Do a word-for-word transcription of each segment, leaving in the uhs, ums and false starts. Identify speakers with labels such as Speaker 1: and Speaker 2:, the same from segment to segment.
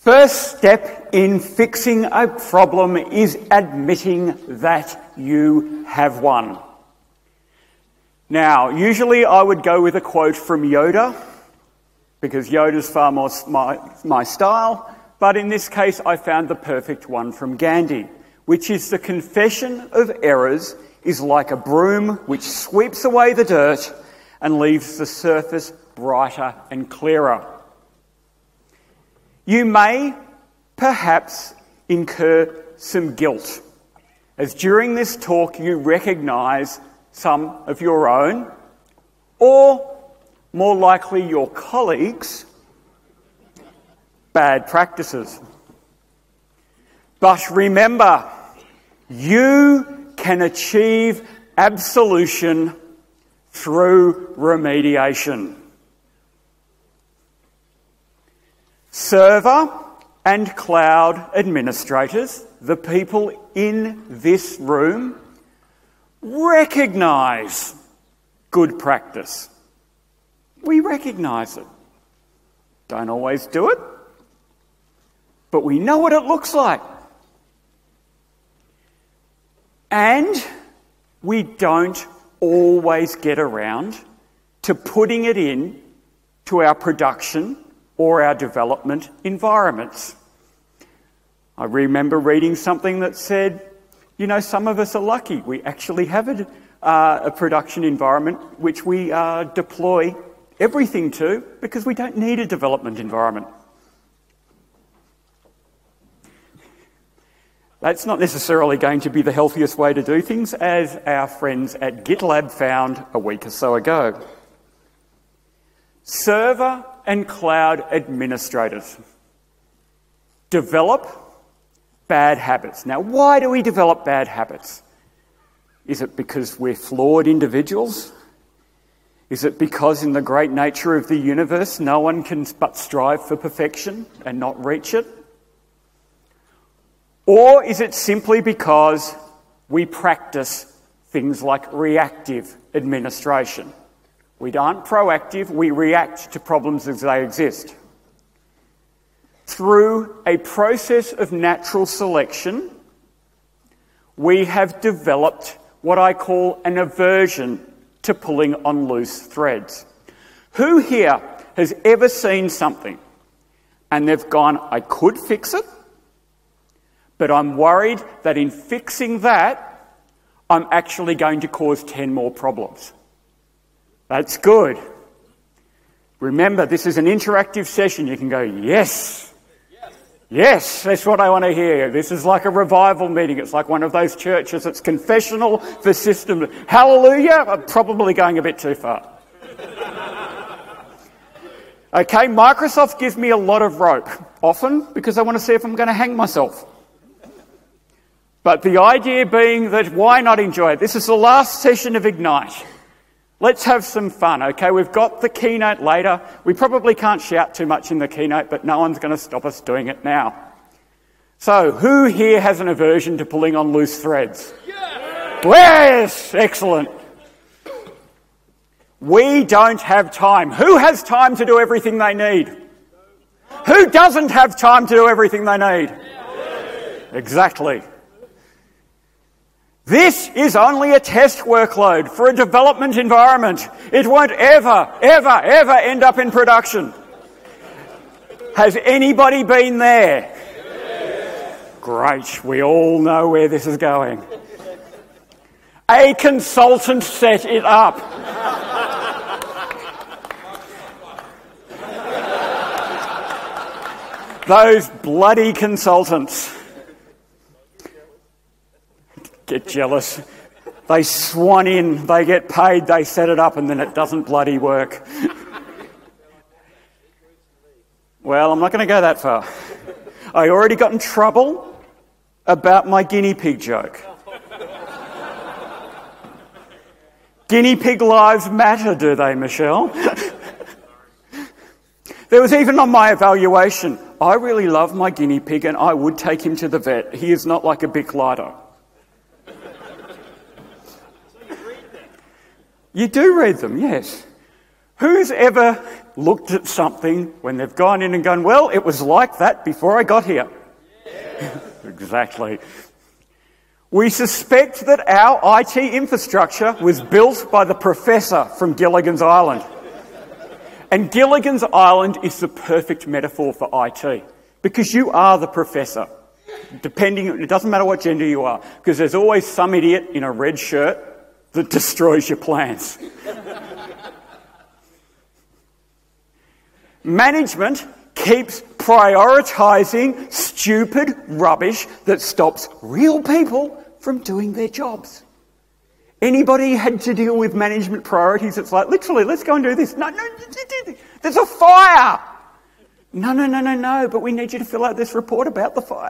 Speaker 1: First step in fixing a problem is admitting that you have one. Now, usually I would go with a quote from Yoda, because Yoda's far more my, my style, but in this case I found the perfect one from Gandhi, which is the confession of errors is like a broom which sweeps away the dirt and leaves the surface brighter and clearer. You may perhaps incur some guilt, as during this talk you recognise some of your own, or more likely your colleagues' bad practices. But remember, you can achieve absolution through remediation. Server and cloud administrators, the people in this room, recognise good practice. We recognise it. Don't always do it, but we know what it looks like. And we don't always get around to putting it in to our production or our development environments. I remember reading something that said, you know, some of us are lucky. We actually have a, uh, a production environment which we uh, deploy everything to because we don't need a development environment. That's not necessarily going to be the healthiest way to do things, as our friends at GitLab found a week or so ago. Server and cloud administrators develop bad habits. Now, why do we develop bad habits? Is it because we're flawed individuals? Is it because in the great nature of the universe no one can but strive for perfection and not reach it? Or is it simply because we practice things like reactive administration? We aren't proactive, we react to problems as they exist. Through a process of natural selection, we have developed what I call an aversion to pulling on loose threads. Who here has ever seen something and they've gone, I could fix it, but I'm worried that in fixing that, I'm actually going to cause ten more problems? That's good. Remember, this is an interactive session. You can go, yes, yes, yes, that's what I want to hear. This is like a revival meeting. It's like one of those churches. It's confessional for system. Hallelujah. I'm probably going a bit too far. Okay, Microsoft gives me a lot of rope, often because I want to see if I'm going to hang myself. But the idea being that why not enjoy it? This is the last session of Ignite. Let's have some fun, okay? We've got the keynote later. We probably can't shout too much in the keynote, but no one's going to stop us doing it now. So, who here has an aversion to pulling on loose threads? Yes! Yes! Excellent. We don't have time. Who has time to do everything they need? Who doesn't have time to do everything they need? Exactly. This is only a test workload for a development environment. It won't ever, ever, ever end up in production. Has anybody been there? Yes. Great, we all know where this is going. A consultant set it up. Those bloody consultants. Get jealous. They swan in, they get paid, they set it up, and then it doesn't bloody work. Well, I'm not going to go that far. I already got in trouble about my guinea pig joke. Guinea pig lives matter, do they, Michelle? There was even on my evaluation, I really love my guinea pig and I would take him to the vet. He is not like a Bic lighter. You do read them, yes. Who's ever looked at something when they've gone in and gone, well, it was like that before I got here. Yeah. Exactly. We suspect that our I T infrastructure was built by the professor from Gilligan's Island. And Gilligan's Island is the perfect metaphor for I T, because you are the professor. Depending, it doesn't matter what gender you are, because there's always some idiot in a red shirt that destroys your plans. Management keeps prioritising stupid rubbish that stops real people from doing their jobs. Anybody had to deal with management priorities? It's like, literally, let's go and do this. No, no, there's a fire. No, no, no, no, no, but we need you to fill out this report about the fire.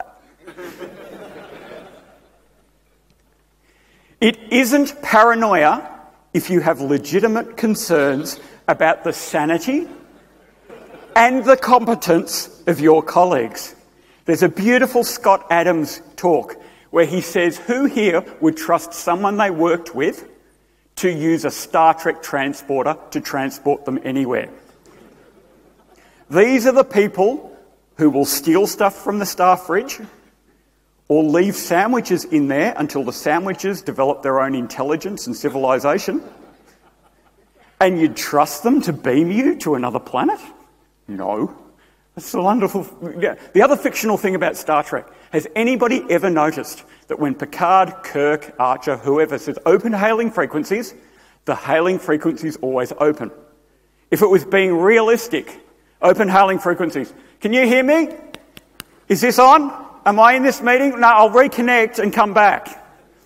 Speaker 1: It isn't paranoia if you have legitimate concerns about the sanity and the competence of your colleagues. There's a beautiful Scott Adams talk where he says, who here would trust someone they worked with to use a Star Trek transporter to transport them anywhere? These are the people who will steal stuff from the staff fridge or leave sandwiches in there until the sandwiches develop their own intelligence and civilization. And you'd trust them to beam you to another planet? No. That's the wonderful... Yeah. The other fictional thing about Star Trek, has anybody ever noticed that when Picard, Kirk, Archer, whoever says open hailing frequencies, the hailing frequencies always open? If it was being realistic, open hailing frequencies. Can you hear me? Is this on? Am I in this meeting? No, I'll reconnect and come back.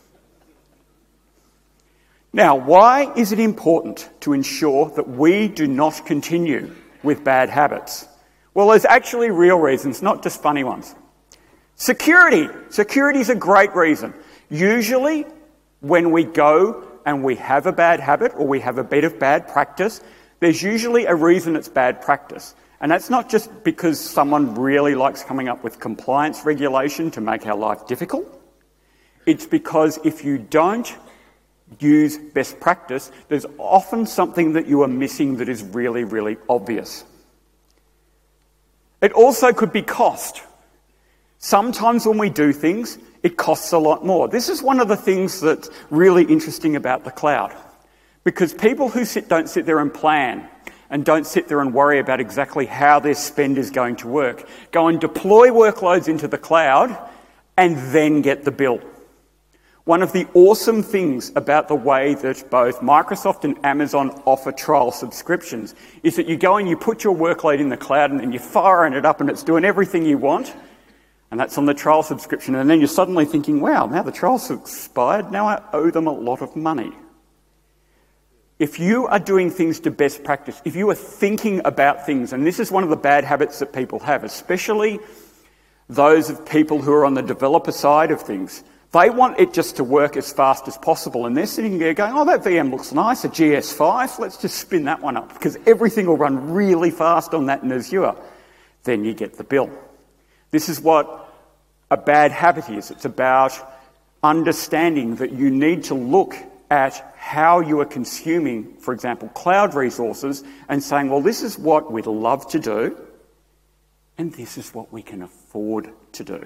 Speaker 1: Now, why is it important to ensure that we do not continue with bad habits? Well, there's actually real reasons, not just funny ones. Security. Security is a great reason. Usually, when we go and we have a bad habit or we have a bit of bad practice, there's usually a reason it's bad practice. And that's not just because someone really likes coming up with compliance regulation to make our life difficult. It's because if you don't use best practice, there's often something that you are missing that is really, really obvious. It also could be cost. Sometimes when we do things, it costs a lot more. This is one of the things that's really interesting about the cloud. Because people who sit don't sit there and plan and don't sit there and worry about exactly how their spend is going to work, go and deploy workloads into the cloud and then get the bill. One of the awesome things about the way that both Microsoft and Amazon offer trial subscriptions is that you go and you put your workload in the cloud and then you're firing it up and it's doing everything you want, and that's on the trial subscription, and then you're suddenly thinking, wow, now the trial's expired, now I owe them a lot of money. If you are doing things to best practice, if you are thinking about things, and this is one of the bad habits that people have, especially those of people who are on the developer side of things, they want it just to work as fast as possible, and they're sitting there going, oh, that V M looks nice, a G S five, let's just spin that one up, because everything will run really fast on that in Azure. Then you get the bill. This is what a bad habit is. It's about understanding that you need to look at how you are consuming, for example, cloud resources, and saying, well, this is what we'd love to do, and this is what we can afford to do.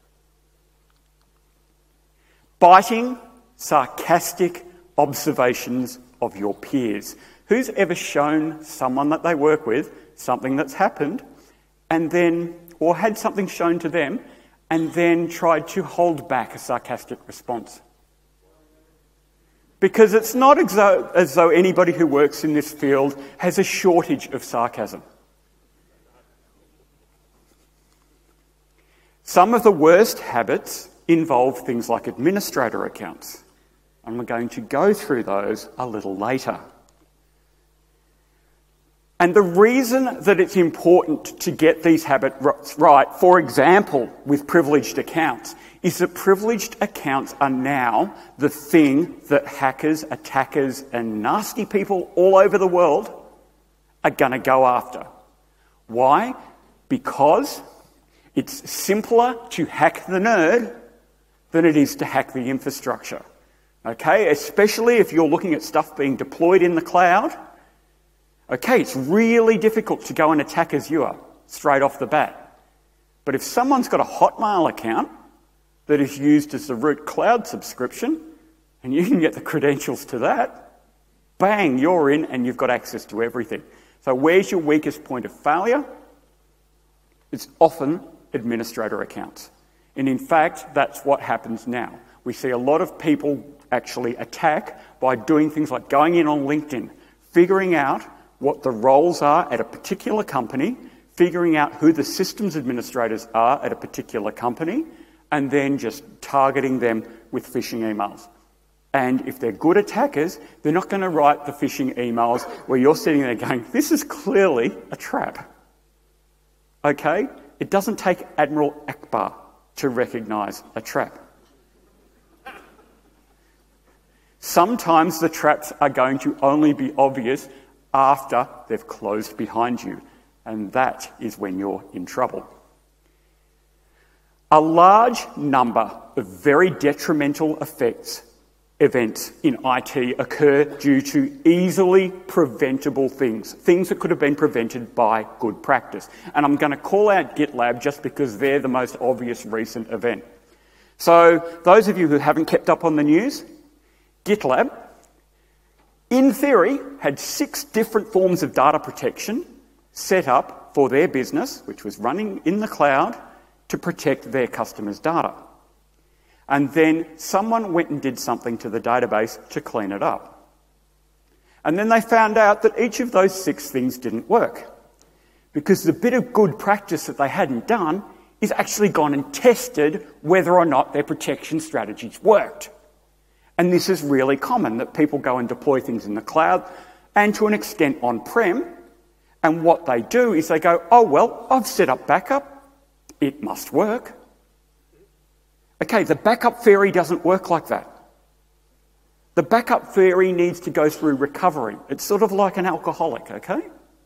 Speaker 1: Biting, sarcastic observations of your peers. Who's ever shown someone that they work with something that's happened, and then, or had something shown to them, and then tried to hold back a sarcastic response? Because it's not as though, as though anybody who works in this field has a shortage of sarcasm. Some of the worst habits involve things like administrator accounts, and we're going to go through those a little later. And the reason that it's important to get these habits right, for example, with privileged accounts, is that privileged accounts are now the thing that hackers, attackers, and nasty people all over the world are going to go after. Why? Because it's simpler to hack the nerd than it is to hack the infrastructure. Okay? Especially if you're looking at stuff being deployed in the cloud. Okay, it's really difficult to go and attack Azure straight off the bat. But if someone's got a Hotmail account that is used as the root cloud subscription, and you can get the credentials to that, bang, you're in and you've got access to everything. So where's your weakest point of failure? It's often administrator accounts. And in fact, that's what happens now. We see a lot of people actually attack by doing things like going in on LinkedIn, figuring out what the roles are at a particular company, figuring out who the systems administrators are at a particular company, and then just targeting them with phishing emails. And if they're good attackers, they're not going to write the phishing emails where you're sitting there going, this is clearly a trap. Okay? It doesn't take Admiral Akbar to recognise a trap. Sometimes the traps are going to only be obvious after they've closed behind you, and that is when you're in trouble. A large number of very detrimental effects, events in I T occur due to easily preventable things, things that could have been prevented by good practice. And I'm going to call out GitLab just because they're the most obvious recent event. So those of you who haven't kept up on the news, GitLab, in theory, had six different forms of data protection set up for their business, which was running in the cloud, to protect their customers' data. And then someone went and did something to the database to clean it up. And then they found out that each of those six things didn't work, because the bit of good practice that they hadn't done is actually gone and tested whether or not their protection strategies worked. And this is really common, that people go and deploy things in the cloud and to an extent on-prem, and what they do is they go, oh, well, I've set up backup. It must work. Okay, the backup fairy doesn't work like that. The backup fairy needs to go through recovery. It's sort of like an alcoholic, okay?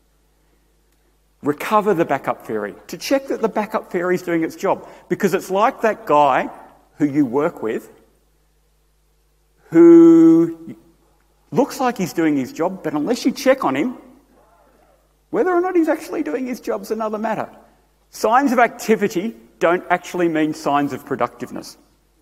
Speaker 1: Recover the backup fairy to check that the backup fairy is doing its job. Because it's like that guy who you work with who looks like he's doing his job, but unless you check on him, whether or not he's actually doing his job is another matter. Signs of activity don't actually mean signs of productiveness.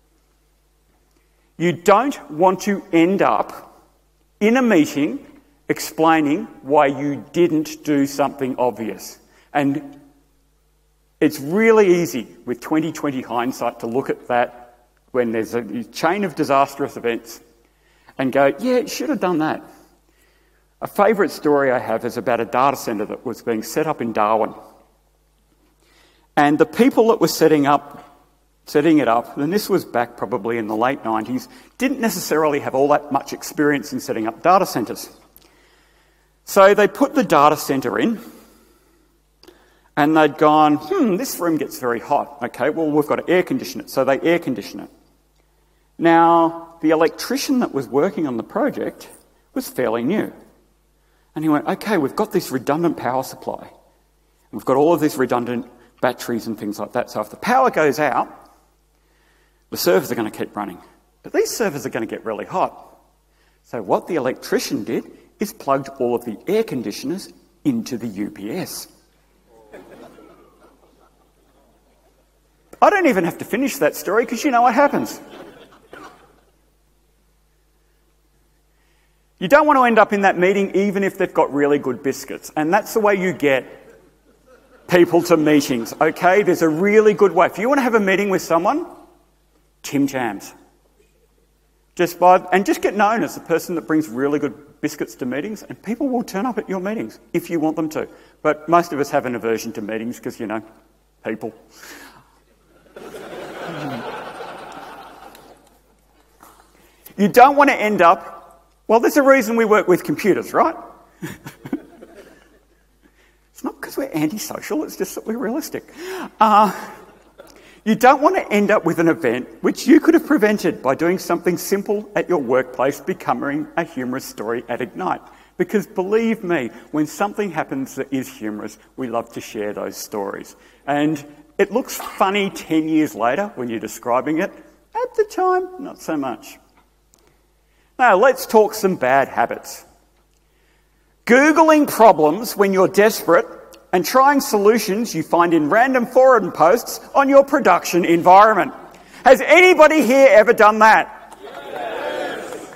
Speaker 1: You don't want to end up in a meeting explaining why you didn't do something obvious. And it's really easy with twenty twenty hindsight to look at that when there's a chain of disastrous events and go, yeah, it should have done that. A favourite story I have is about a data centre that was being set up in Darwin. And the people that were setting up, setting it up, and this was back probably in the late nineties, didn't necessarily have all that much experience in setting up data centres. So they put the data centre in, and they'd gone, hmm, this room gets very hot. Okay, well, we've got to air condition it. So they air condition it. Now, the electrician that was working on the project was fairly new. And he went, okay, we've got this redundant power supply. We've got all of these redundant batteries and things like that. So if the power goes out, the servers are going to keep running. But these servers are going to get really hot. So what the electrician did is plugged all of the air conditioners into the U P S. I don't even have to finish that story because you know what happens. You don't want to end up in that meeting even if they've got really good biscuits. And that's the way you get people to meetings, okay? There's a really good way. If you want to have a meeting with someone, Tim Tams. Just by, and just get known as the person that brings really good biscuits to meetings, and people will turn up at your meetings if you want them to. But most of us have an aversion to meetings because, you know, people. You don't want to end up, well, there's a reason we work with computers, right? It's not because we're antisocial, it's just that we're realistic. Uh, you don't want to end up with an event which you could have prevented by doing something simple at your workplace becoming a humorous story at Ignite. Because believe me, when something happens that is humorous, we love to share those stories. And it looks funny ten years later when you're describing it. At the time, not so much. Now, let's talk some bad habits. Googling problems when you're desperate and trying solutions you find in random forum posts on your production environment. Has anybody here ever done that? Yes.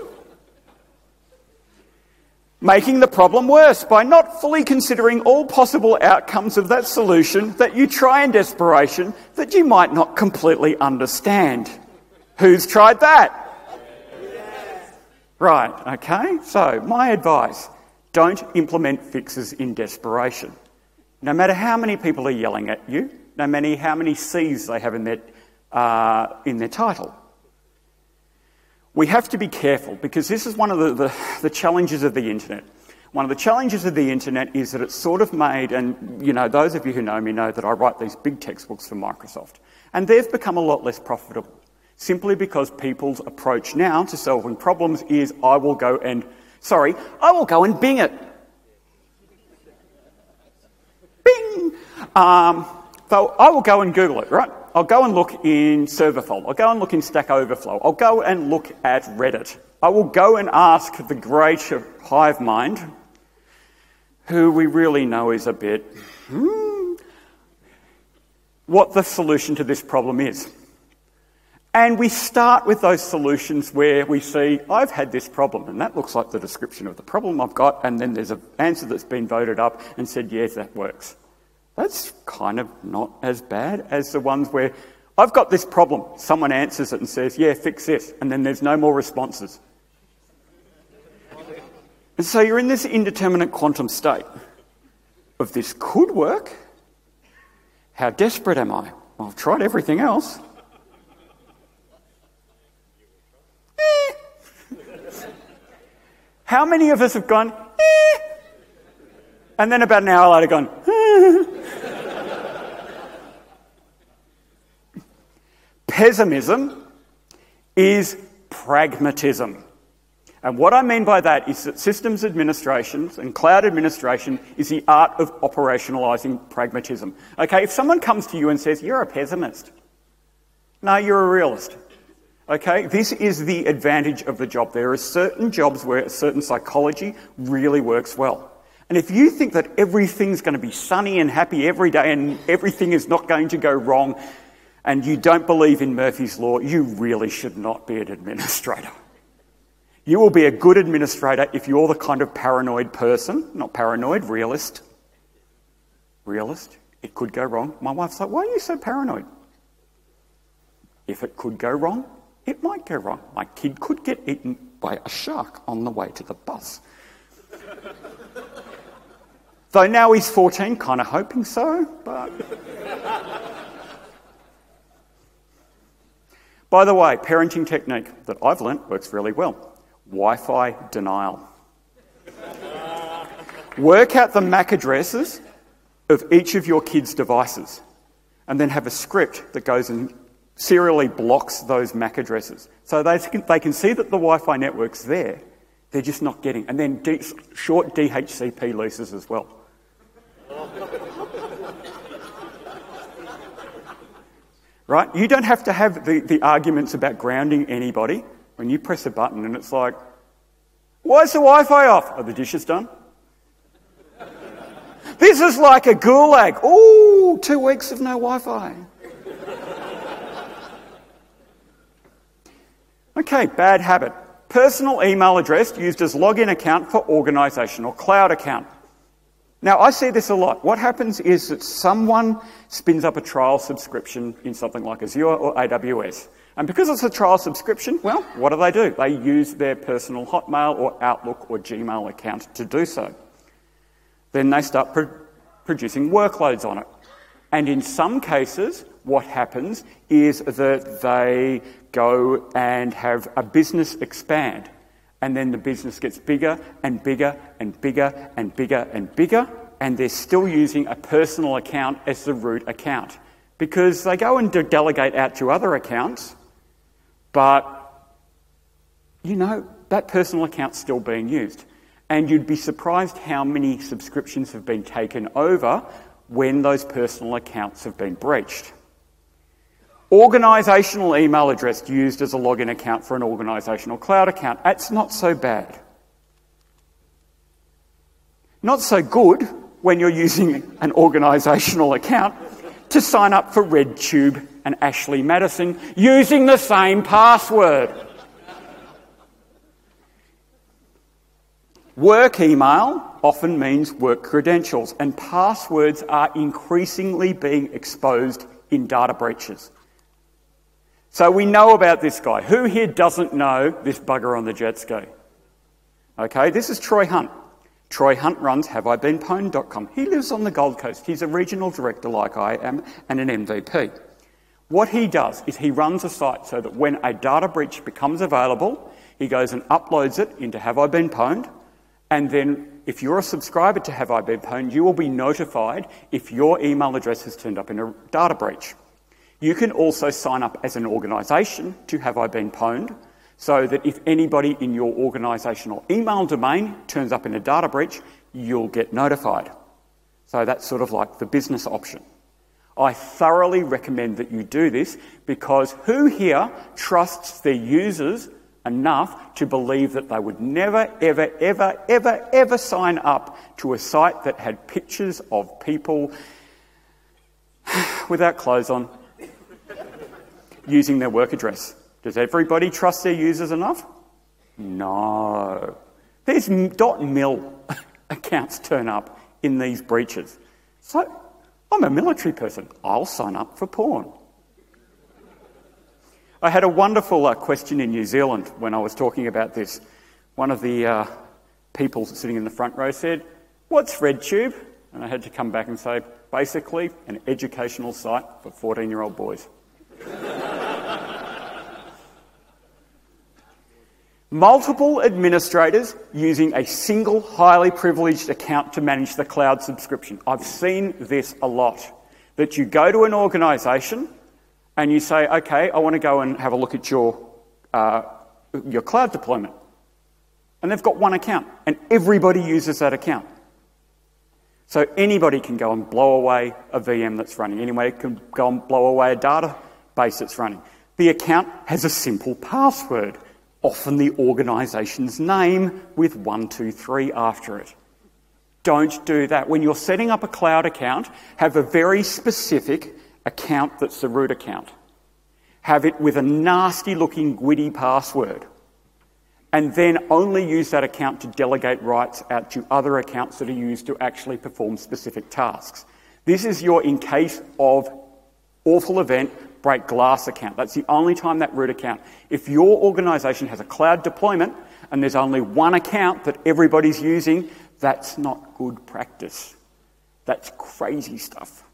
Speaker 1: Making the problem worse by not fully considering all possible outcomes of that solution that you try in desperation that you might not completely understand. Who's tried that? Yes. Right, okay. So, my advice, don't implement fixes in desperation. No matter how many people are yelling at you, no matter how many C's they have in their, uh, in their title. We have to be careful because this is one of the, the, the challenges of the internet. One of the challenges of the internet is that it's sort of made, and you know, those of you who know me know that I write these big textbooks for Microsoft, and they've become a lot less profitable simply because people's approach now to solving problems is I will go and, sorry, I will go and Bing it. Bing! Um, so I will go and Google it, right? I'll go and look in Serverfold. I'll go and look in Stack Overflow. I'll go and look at Reddit. I will go and ask the great hive mind, who we really know is a bit, hmm, what the solution to this problem is. And we start with those solutions where we see, I've had this problem, and that looks like the description of the problem I've got, and then there's an answer that's been voted up and said, yes, that works. That's kind of not as bad as the ones where I've got this problem, someone answers it and says, yeah, fix this, and then there's no more responses. And so you're in this indeterminate quantum state of this could work. How desperate am I? Well, I've tried everything else. How many of us have gone, eh? And then about an hour later gone, eh. Pessimism is pragmatism. And what I mean by that is that systems administration and cloud administration is the art of operationalising pragmatism. Okay, if someone comes to you and says, you're a pessimist. No, you're a realist. Okay, this is the advantage of the job. There are certain jobs where a certain psychology really works well. And if you think that everything's going to be sunny and happy every day and everything is not going to go wrong and you don't believe in Murphy's Law, you really should not be an administrator. You will be a good administrator if you're the kind of paranoid person, not paranoid, realist. Realist. It could go wrong. My wife's like, why are you so paranoid? If it could go wrong, it might go wrong. My kid could get eaten by a shark on the way to the bus. Though now he's fourteen, kind of hoping so, but... By the way, parenting technique that I've learnt works really well. Wi-Fi denial. Work out the M A C addresses of each of your kids' devices and then have a script that goes and serially blocks those M A C addresses. So they can, they can see that the Wi-Fi network's there, they're just not getting. And then D, short D H C P leases as well. Right? You don't have to have the, the arguments about grounding anybody when you press a button and it's like, why is the Wi-Fi off? Are the dishes done? This is like a gulag. Ooh, two weeks of no Wi-Fi. Okay, bad habit. Personal email address used as login account for organisational cloud account. Now, I see this a lot. What happens is that someone spins up a trial subscription in something like Azure or A W S. And because it's a trial subscription, well, what do they do? They use their personal Hotmail or Outlook or Gmail account to do so. Then they start pro- producing workloads on it. And in some cases, what happens is that they go and have a business expand. And then the business gets bigger and bigger and bigger and bigger and bigger, and they're still using a personal account as the root account. Because they go and de- delegate out to other accounts, but, you know, that personal account's still being used. And you'd be surprised how many subscriptions have been taken over when those personal accounts have been breached. Organisational email address used as a login account for an organisational cloud account. That's not so bad. Not so good when you're using an organisational account to sign up for RedTube and Ashley Madison using the same password. Work email often means work credentials, and passwords are increasingly being exposed in data breaches. So we know about this guy. Who here doesn't know this bugger on the jet ski? Okay, this is Troy Hunt. Troy Hunt runs have I been pwned dot com. He lives on the Gold Coast. He's a regional director like I am and an M V P. What he does is he runs a site so that when a data breach becomes available, he goes and uploads it into Have I Been Pwned, and then if you're a subscriber to Have I Been Pwned, you will be notified if your email address has turned up in a data breach. You can also sign up as an organisation to Have I Been Pwned, so that if anybody in your organisational email domain turns up in a data breach, you'll get notified. So that's sort of like the business option. I thoroughly recommend that you do this, because who here trusts their users enough to believe that they would never, ever, ever, ever, ever sign up to a site that had pictures of people without clothes on using their work address? Does everybody trust their users enough? No. These .mil accounts turn up in these breaches. So, I'm a military person. I'll sign up for porn. I had a wonderful uh, question in New Zealand when I was talking about this. One of the uh, people sitting in the front row said, "What's RedTube?" And I had to come back and say, basically, an educational site for fourteen-year-old boys. Multiple administrators using a single highly privileged account to manage the cloud subscription. I've seen this a lot. That you go to an organisation and you say, okay, I want to go and have a look at your, uh, your cloud deployment. And they've got one account and everybody uses that account. So anybody can go and blow away a V M that's running. Anybody can go and blow away a database that's running. The account has a simple password, often the organisation's name with one two three after it. Don't do that. When you're setting up a cloud account, have a very specific account that's the root account. Have it with a nasty-looking Gwitty password. And then only use that account to delegate rights out to other accounts that are used to actually perform specific tasks. This is your in case of awful event, break glass account. That's the only time that root account. If your organisation has a cloud deployment and there's only one account that everybody's using, that's not good practice. That's crazy stuff.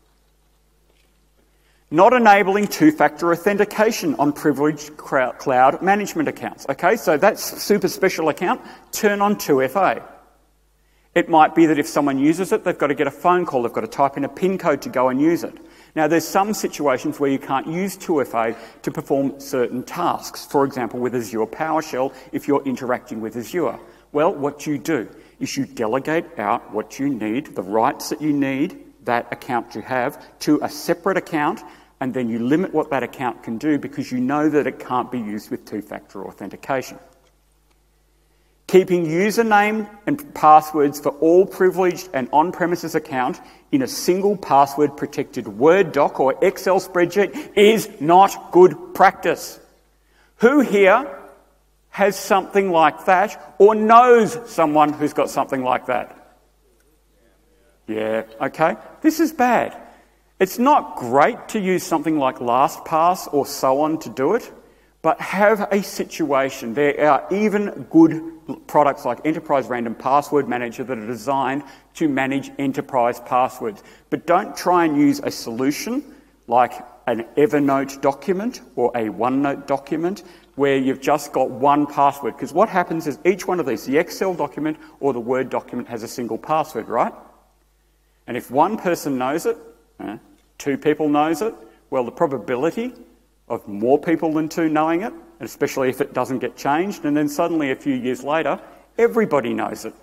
Speaker 1: Not enabling two-factor authentication on privileged cloud management accounts. Okay, so that's super special account, turn on two F A. It might be that if someone uses it, they've got to get a phone call, they've got to type in a PIN code to go and use it. Now, there's some situations where you can't use two F A to perform certain tasks. For example, with Azure PowerShell, if you're interacting with Azure. Well, what you do is you delegate out what you need, the rights that you need, that account to have, to a separate account, and then you limit what that account can do because you know that it can't be used with two-factor authentication. Keeping username and passwords for all privileged and on-premises account in a single password-protected Word doc or Excel spreadsheet is not good practice. Who here has something like that or knows someone who's got something like that? Yeah, okay. This is bad. It's not great to use something like LastPass or so on to do it, but have a situation. There are even good products like Enterprise Random Password Manager that are designed to manage enterprise passwords. But don't try and use a solution like an Evernote document or a OneNote document where you've just got one password. Because what happens is each one of these, the Excel document or the Word document, has a single password, right? And if one person knows it, uh, two people knows it, well, the probability of more people than two knowing it, especially if it doesn't get changed, and then suddenly a few years later, everybody knows it.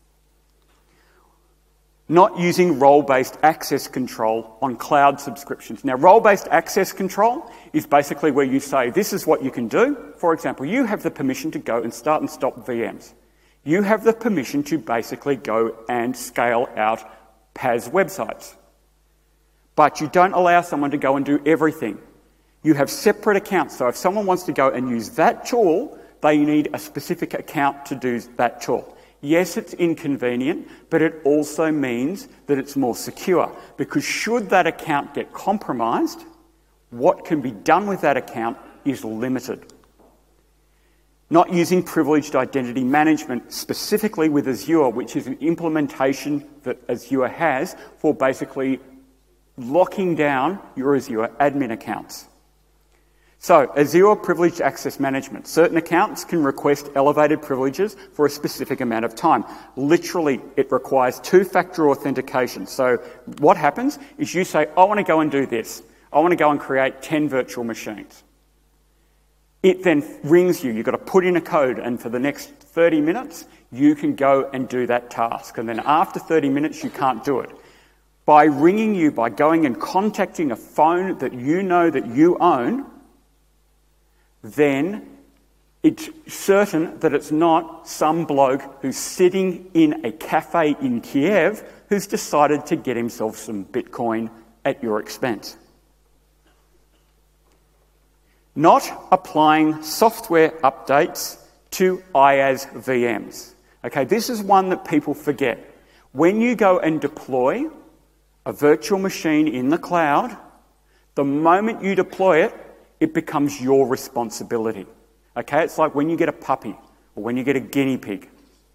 Speaker 1: Not using role-based access control on cloud subscriptions. Now, role-based access control is basically where you say, this is what you can do. For example, you have the permission to go and start and stop V Ms. You have the permission to basically go and scale out P A S websites. But you don't allow someone to go and do everything. You have separate accounts. So if someone wants to go and use that tool, they need a specific account to do that tool. Yes, it's inconvenient, but it also means that it's more secure. Because should that account get compromised, what can be done with that account is limited. Not using privileged identity management, specifically with Azure, which is an implementation that Azure has for basically locking down your Azure admin accounts. So, Azure Privileged Access Management. Certain accounts can request elevated privileges for a specific amount of time. Literally, it requires two-factor authentication. So, what happens is you say, I want to go and do this. I want to go and create ten virtual machines. It then rings you. You've got to put in a code, and for the next thirty minutes, you can go and do that task. And then after thirty minutes, you can't do it. By ringing you, by going and contacting a phone that you know that you own, then it's certain that it's not some bloke who's sitting in a cafe in Kiev who's decided to get himself some Bitcoin at your expense. Not applying software updates to IaaS V Ms. Okay, this is one that people forget. When you go and deploy a virtual machine in the cloud, the moment you deploy it, it becomes your responsibility. Okay, it's like when you get a puppy or when you get a guinea pig.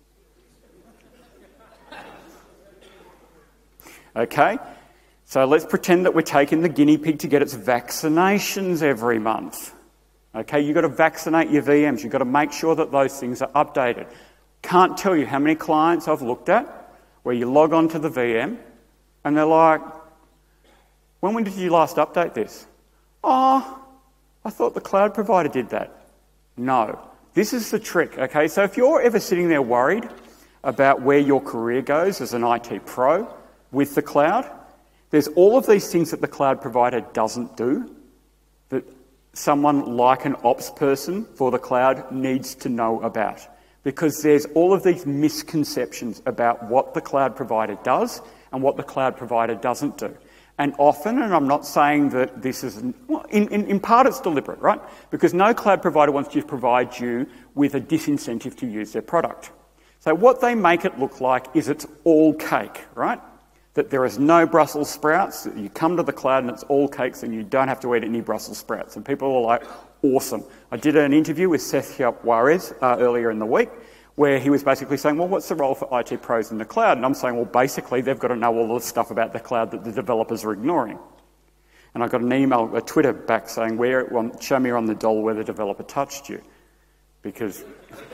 Speaker 1: Okay, so let's pretend that we're taking the guinea pig to get its vaccinations every month. Okay, you've got to vaccinate your V Ms. You've got to make sure that those things are updated. Can't tell you how many clients I've looked at where you log on to the V M and they're like, when, when did you last update this? Oh, I thought the cloud provider did that. No. This is the trick, okay? So if you're ever sitting there worried about where your career goes as an I T pro with the cloud, there's all of these things that the cloud provider doesn't do that someone like an ops person for the cloud needs to know about. Because there's all of these misconceptions about what the cloud provider does and what the cloud provider doesn't do. And often, and I'm not saying that this is, well, in, in, in part it's deliberate, right? Because no cloud provider wants to provide you with a disincentive to use their product. So what they make it look like is it's all cake, right? That there is no Brussels sprouts, that you come to the cloud and it's all cakes and you don't have to eat any Brussels sprouts. And people are like, awesome. I did an interview with Sergio Juarez uh, earlier in the week, where he was basically saying, well, what's the role for I T pros in the cloud? And I'm saying, well, basically, they've got to know all the stuff about the cloud that the developers are ignoring. And I got an email, a Twitter back saying, where, well, show me on the doll where the developer touched you. Because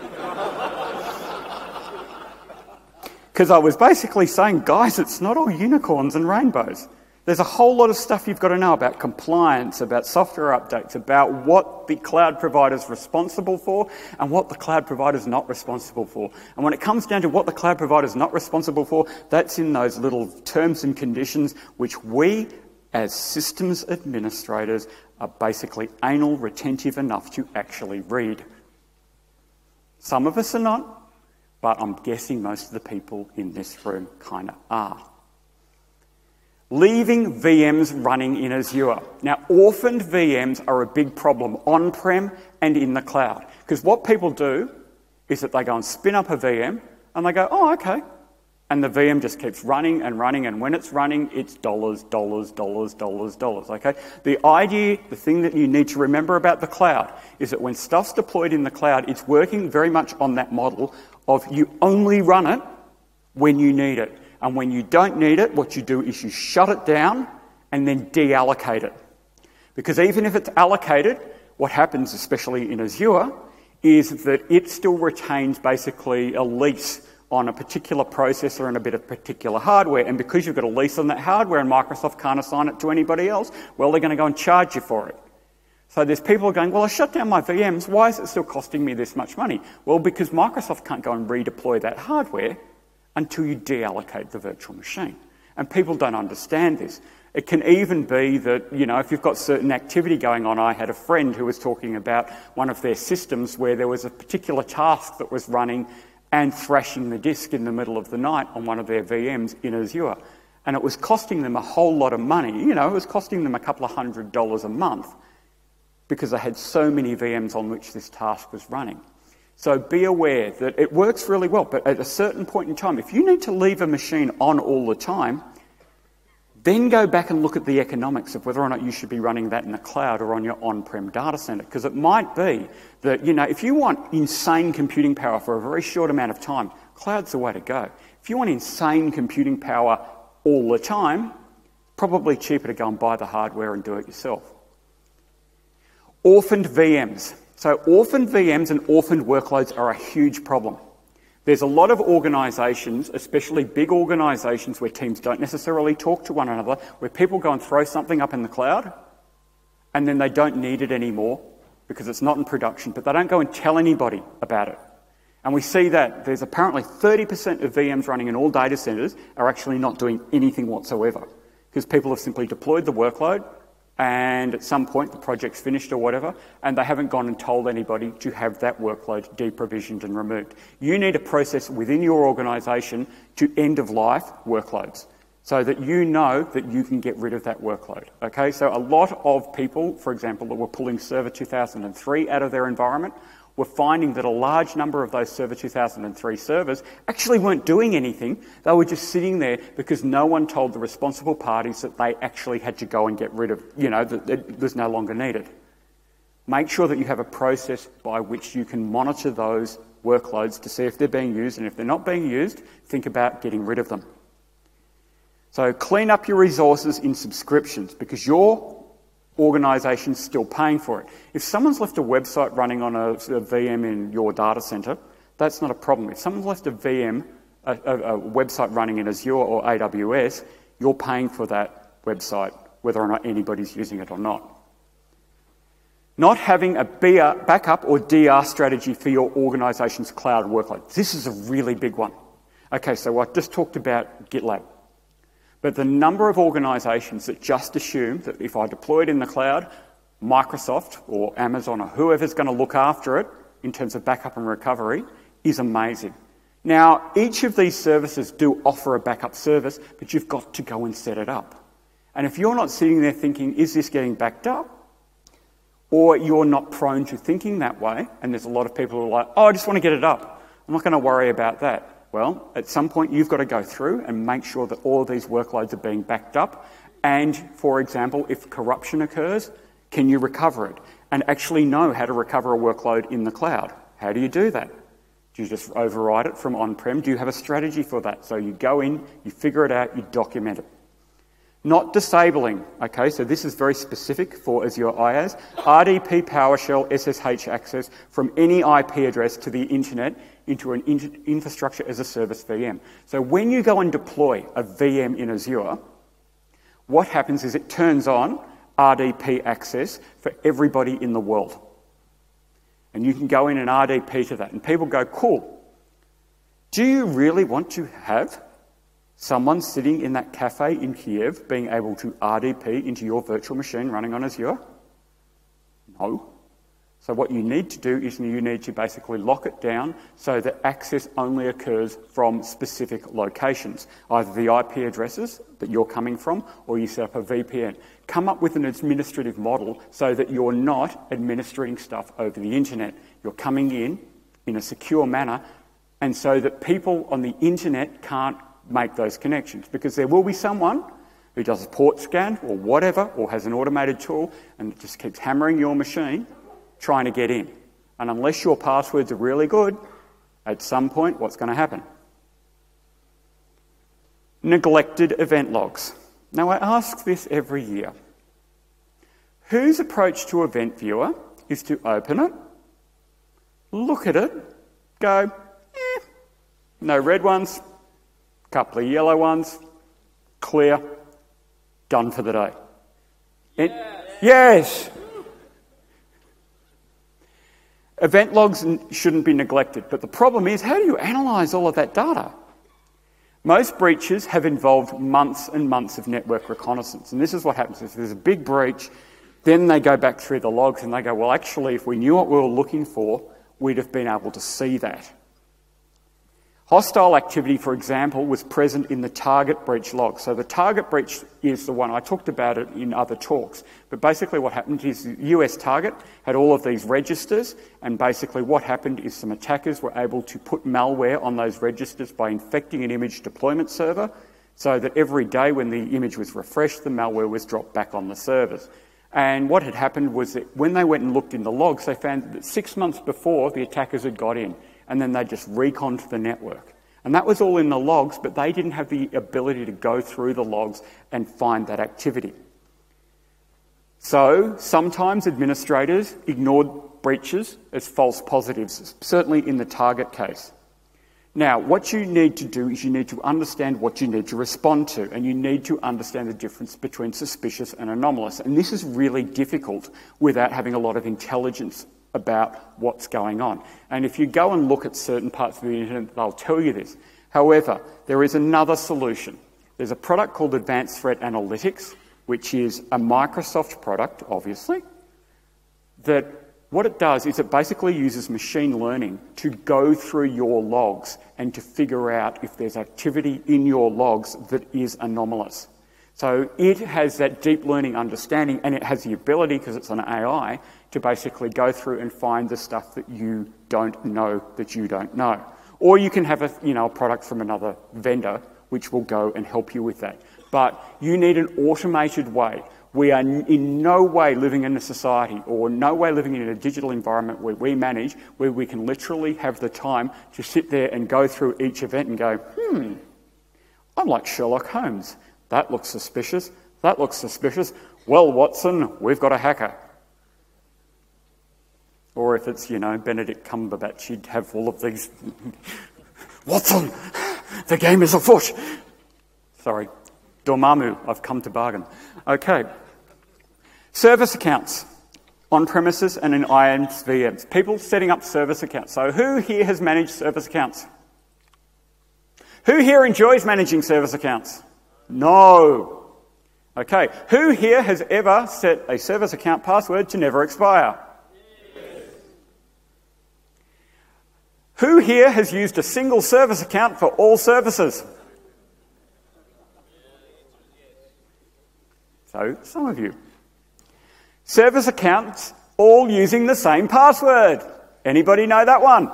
Speaker 1: because I was basically saying, guys, it's not all unicorns and rainbows. There's a whole lot of stuff you've got to know about compliance, about software updates, about what the cloud provider is responsible for and what the cloud provider is not responsible for. And when it comes down to what the cloud provider is not responsible for, that's in those little terms and conditions which we, as systems administrators, are basically anal retentive enough to actually read. Some of us are not, but I'm guessing most of the people in this room kind of are. Leaving V Ms running in Azure. Now, orphaned V Ms are a big problem on-prem and in the cloud. Because what people do is that they go and spin up a V M and they go, oh, okay. And the V M just keeps running and running, and when it's running, it's dollars, dollars, dollars, dollars, dollars, okay? The idea, the thing that you need to remember about the cloud is that when stuff's deployed in the cloud, it's working very much on that model of you only run it when you need it. And when you don't need it, what you do is you shut it down and then deallocate it. Because even if it's allocated, what happens, especially in Azure, is that it still retains basically a lease on a particular processor and a bit of particular hardware. And because you've got a lease on that hardware and Microsoft can't assign it to anybody else, well, they're going to go and charge you for it. So there's people going, well, I shut down my V Ms. Why is it still costing me this much money? Well, because Microsoft can't go and redeploy that hardware until you deallocate the virtual machine. And people don't understand this. It can even be that, you know, if you've got certain activity going on, I had a friend who was talking about one of their systems where there was a particular task that was running and thrashing the disk in the middle of the night on one of their V Ms in Azure. And it was costing them a whole lot of money. You know, it was costing them a couple of hundred dollars a month because they had so many V Ms on which this task was running. So be aware that it works really well, but at a certain point in time, if you need to leave a machine on all the time, then go back and look at the economics of whether or not you should be running that in the cloud or on your on-prem data center. Because it might be that, you know, if you want insane computing power for a very short amount of time, cloud's the way to go. If you want insane computing power all the time, probably cheaper to go and buy the hardware and do it yourself. Orphaned V Ms. So orphaned V Ms and orphaned workloads are a huge problem. There's a lot of organisations, especially big organisations where teams don't necessarily talk to one another, where people go and throw something up in the cloud and then they don't need it anymore because it's not in production, but they don't go and tell anybody about it. And we see that there's apparently thirty percent of V Ms running in all data centres are actually not doing anything whatsoever because people have simply deployed the workload and at some point the project's finished or whatever, and they haven't gone and told anybody to have that workload deprovisioned and removed. You need a process within your organisation to end-of-life workloads so that you know that you can get rid of that workload. Okay, so a lot of people, for example, that were pulling Server two thousand three out of their environment were finding that a large number of those Server two thousand three servers actually weren't doing anything. They were just sitting there because no one told the responsible parties that they actually had to go and get rid of, you know, that it was no longer needed. Make sure that you have a process by which you can monitor those workloads to see if they're being used, and if they're not being used, think about getting rid of them. So clean up your resources in subscriptions because your organisation's still paying for it. If someone's left a website running on a, a V M in your data centre, that's not a problem. If someone's left a V M, a, a, a website running in Azure or A W S, you're paying for that website, whether or not anybody's using it or not. Not having a B R, backup or D R strategy for your organisation's cloud workload. This is a really big one. Okay, so I just talked about GitLab. But the number of organisations that just assume that if I deploy it in the cloud, Microsoft or Amazon or whoever's going to look after it in terms of backup and recovery is amazing. Now, each of these services do offer a backup service, but you've got to go and set it up. And if you're not sitting there thinking, is this getting backed up? Or you're not prone to thinking that way, and there's a lot of people who are like, oh, I just want to get it up. I'm not going to worry about that. Well, at some point you've got to go through and make sure that all of these workloads are being backed up. And, for example, if corruption occurs, can you recover it? And actually know how to recover a workload in the cloud. How do you do that? Do you just override it from on-prem? Do you have a strategy for that? So you go in, you figure it out, you document it. Not disabling, okay, so this is very specific for Azure IaaS. R D P PowerShell S S H access from any I P address to the internet into an in- infrastructure as a service V M. So when you go and deploy a V M in Azure, what happens is it turns on R D P access for everybody in the world. And you can go in and R D P to that. And people go, cool. Do you really want to have someone sitting in that cafe in Kiev being able to R D P into your virtual machine running on Azure? No. So what you need to do is you need to basically lock it down so that access only occurs from specific locations, either the I P addresses that you're coming from or you set up a V P N. Come up with an administrative model so that you're not administering stuff over the internet. You're coming in in a secure manner, and so that people on the internet can't make those connections, because there will be someone who does a port scan or whatever, or has an automated tool and just keeps hammering your machine trying to get in. And unless your passwords are really good, at some point what's going to happen? Neglected event logs. Now I ask this every year. Whose approach to Event Viewer is to open it, look at it, go, eh, no red ones, couple of yellow ones, clear, done for the day. It, yes! Event logs shouldn't be neglected, but the problem is, how do you analyse all of that data? Most breaches have involved months and months of network reconnaissance, and this is what happens. If there's a big breach, then they go back through the logs and they go, well, actually, if we knew what we were looking for, we'd have been able to see that. Hostile activity, for example, was present in the target breach log. So the target breach is the one, I talked about it in other talks, but basically what happened is the U S target had all of these registers, and basically what happened is some attackers were able to put malware on those registers by infecting an image deployment server, so that every day when the image was refreshed, the malware was dropped back on the servers. And what had happened was that when they went and looked in the logs, they found that six months before the attackers had got in, and then they just reconned the network. And that was all in the logs, but they didn't have the ability to go through the logs and find that activity. So sometimes administrators ignored breaches as false positives, certainly in the target case. Now, what you need to do is you need to understand what you need to respond to, and you need to understand the difference between suspicious and anomalous. And this is really difficult without having a lot of intelligence about what's going on. And if you go and look at certain parts of the internet, they'll tell you this. However, there is another solution. There's a product called Advanced Threat Analytics, which is a Microsoft product, obviously, that what it does is it basically uses machine learning to go through your logs and to figure out if there's activity in your logs that is anomalous. So it has that deep learning understanding, and it has the ability, because it's an A I, to basically go through and find the stuff that you don't know that you don't know. Or you can have a, you know, a product from another vendor which will go and help you with that. But you need an automated way. We are in no way living in a society or no way living in a digital environment where we manage, where we can literally have the time to sit there and go through each event and go, hmm, I'm like Sherlock Holmes. That looks suspicious. That looks suspicious. Well, Watson, we've got a hacker. Or if it's, you know, Benedict Cumberbatch, you'd have all of these, Watson, the game is afoot. Sorry. Dormammu, I've come to bargain. Okay. Service accounts, on-premises and in I Ams, V Ms. People setting up service accounts. So who here has managed service accounts? Who here enjoys managing service accounts? No. Okay. Who here has ever set a service account password to never expire? Yes. Who here has used a single service account for all services? So, some of you. Service accounts all using the same password. Anybody know that one?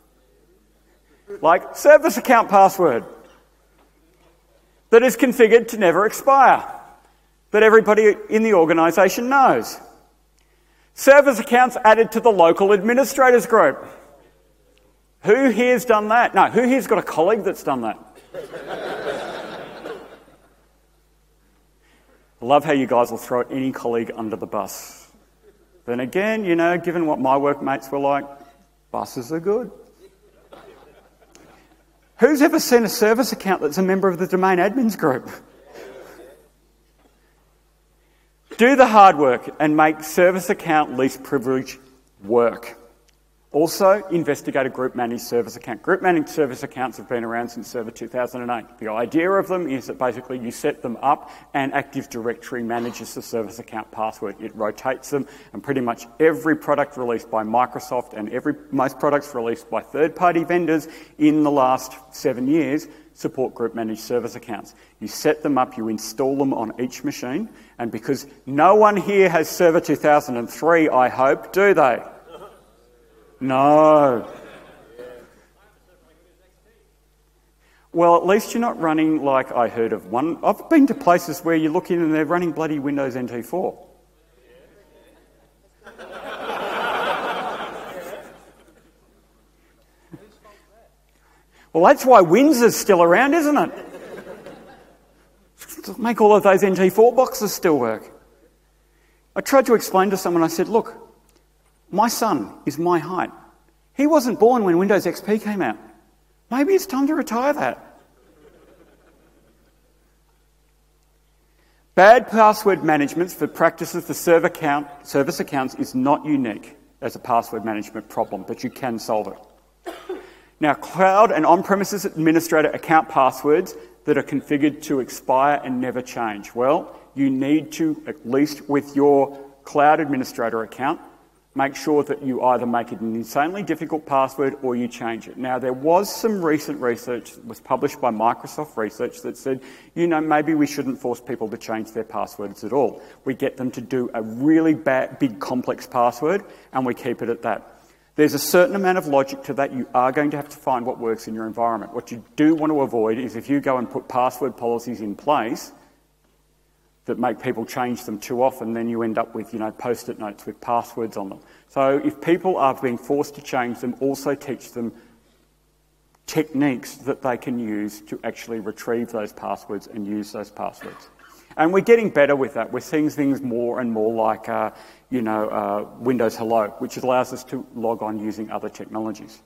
Speaker 1: Like service account password that is configured to never expire, that everybody in the organisation knows. Service accounts added to the local administrators group. Who here's done that? No, who here's got a colleague that's done that? I love how you guys will throw any colleague under the bus. Then again, you know, given what my workmates were like, buses are good. Who's ever seen a service account that's a member of the domain admins group? Do the hard work and make service account least privilege work. Also, investigate a group managed service account. Group managed service accounts have been around since Server two thousand eight. The idea of them is that basically you set them up and Active Directory manages the service account password. It rotates them, and pretty much every product released by Microsoft and every most products released by third-party vendors in the last seven years support group managed service accounts. You set them up, you install them on each machine, and because no one here has Server two thousand three, I hope, do they? No. Well, at least you're not running like I heard of one. I've been to places where you look in and they're running bloody Windows N T four. Well, that's why Windsor's still around, isn't it? To make all of those N T four boxes still work. I tried to explain to someone, I said, look, my son is my height. He wasn't born when Windows X P came out. Maybe it's time to retire that. Bad password management for practices for server account, service accounts is not unique as a password management problem, but you can solve it. Now, cloud and on-premises administrator account passwords that are configured to expire and never change. Well, you need to, at least with your cloud administrator account, make sure that you either make it an insanely difficult password or you change it. Now, there was some recent research that was published by Microsoft Research that said, you know, maybe we shouldn't force people to change their passwords at all. We get them to do a really bad, big, complex password, and we keep it at that. There's a certain amount of logic to that. You are going to have to find what works in your environment. What you do want to avoid is if you go and put password policies in place that make people change them too often, then you end up with, you know, post-it notes with passwords on them. So if people are being forced to change them, also teach them techniques that they can use to actually retrieve those passwords and use those passwords. And we're getting better with that. We're seeing things more and more like, uh, you know, uh, Windows Hello, which allows us to log on using other technologies.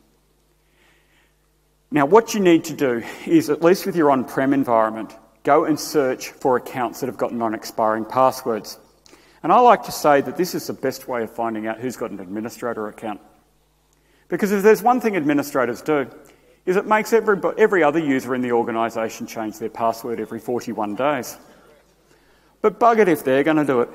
Speaker 1: Now, what you need to do is, at least with your on-prem environment, go and search for accounts that have got non-expiring passwords. And I like to say that this is the best way of finding out who's got an administrator account. Because if there's one thing administrators do, is it makes every, every other user in the organisation change their password every forty-one days. But bug it if they're going to do it.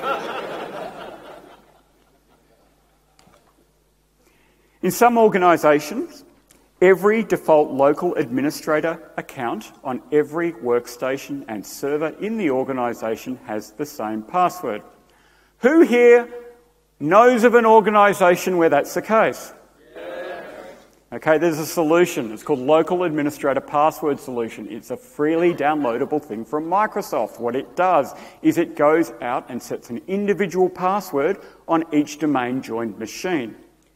Speaker 1: In some organisations, every default local administrator account on every workstation and server in the organisation has the same password. Who here knows of an organisation where that's the case? Yes. Okay, there's a solution. It's called Local Administrator Password Solution. It's a freely downloadable thing from Microsoft. What it does is it goes out and sets an individual password on each domain joined machine.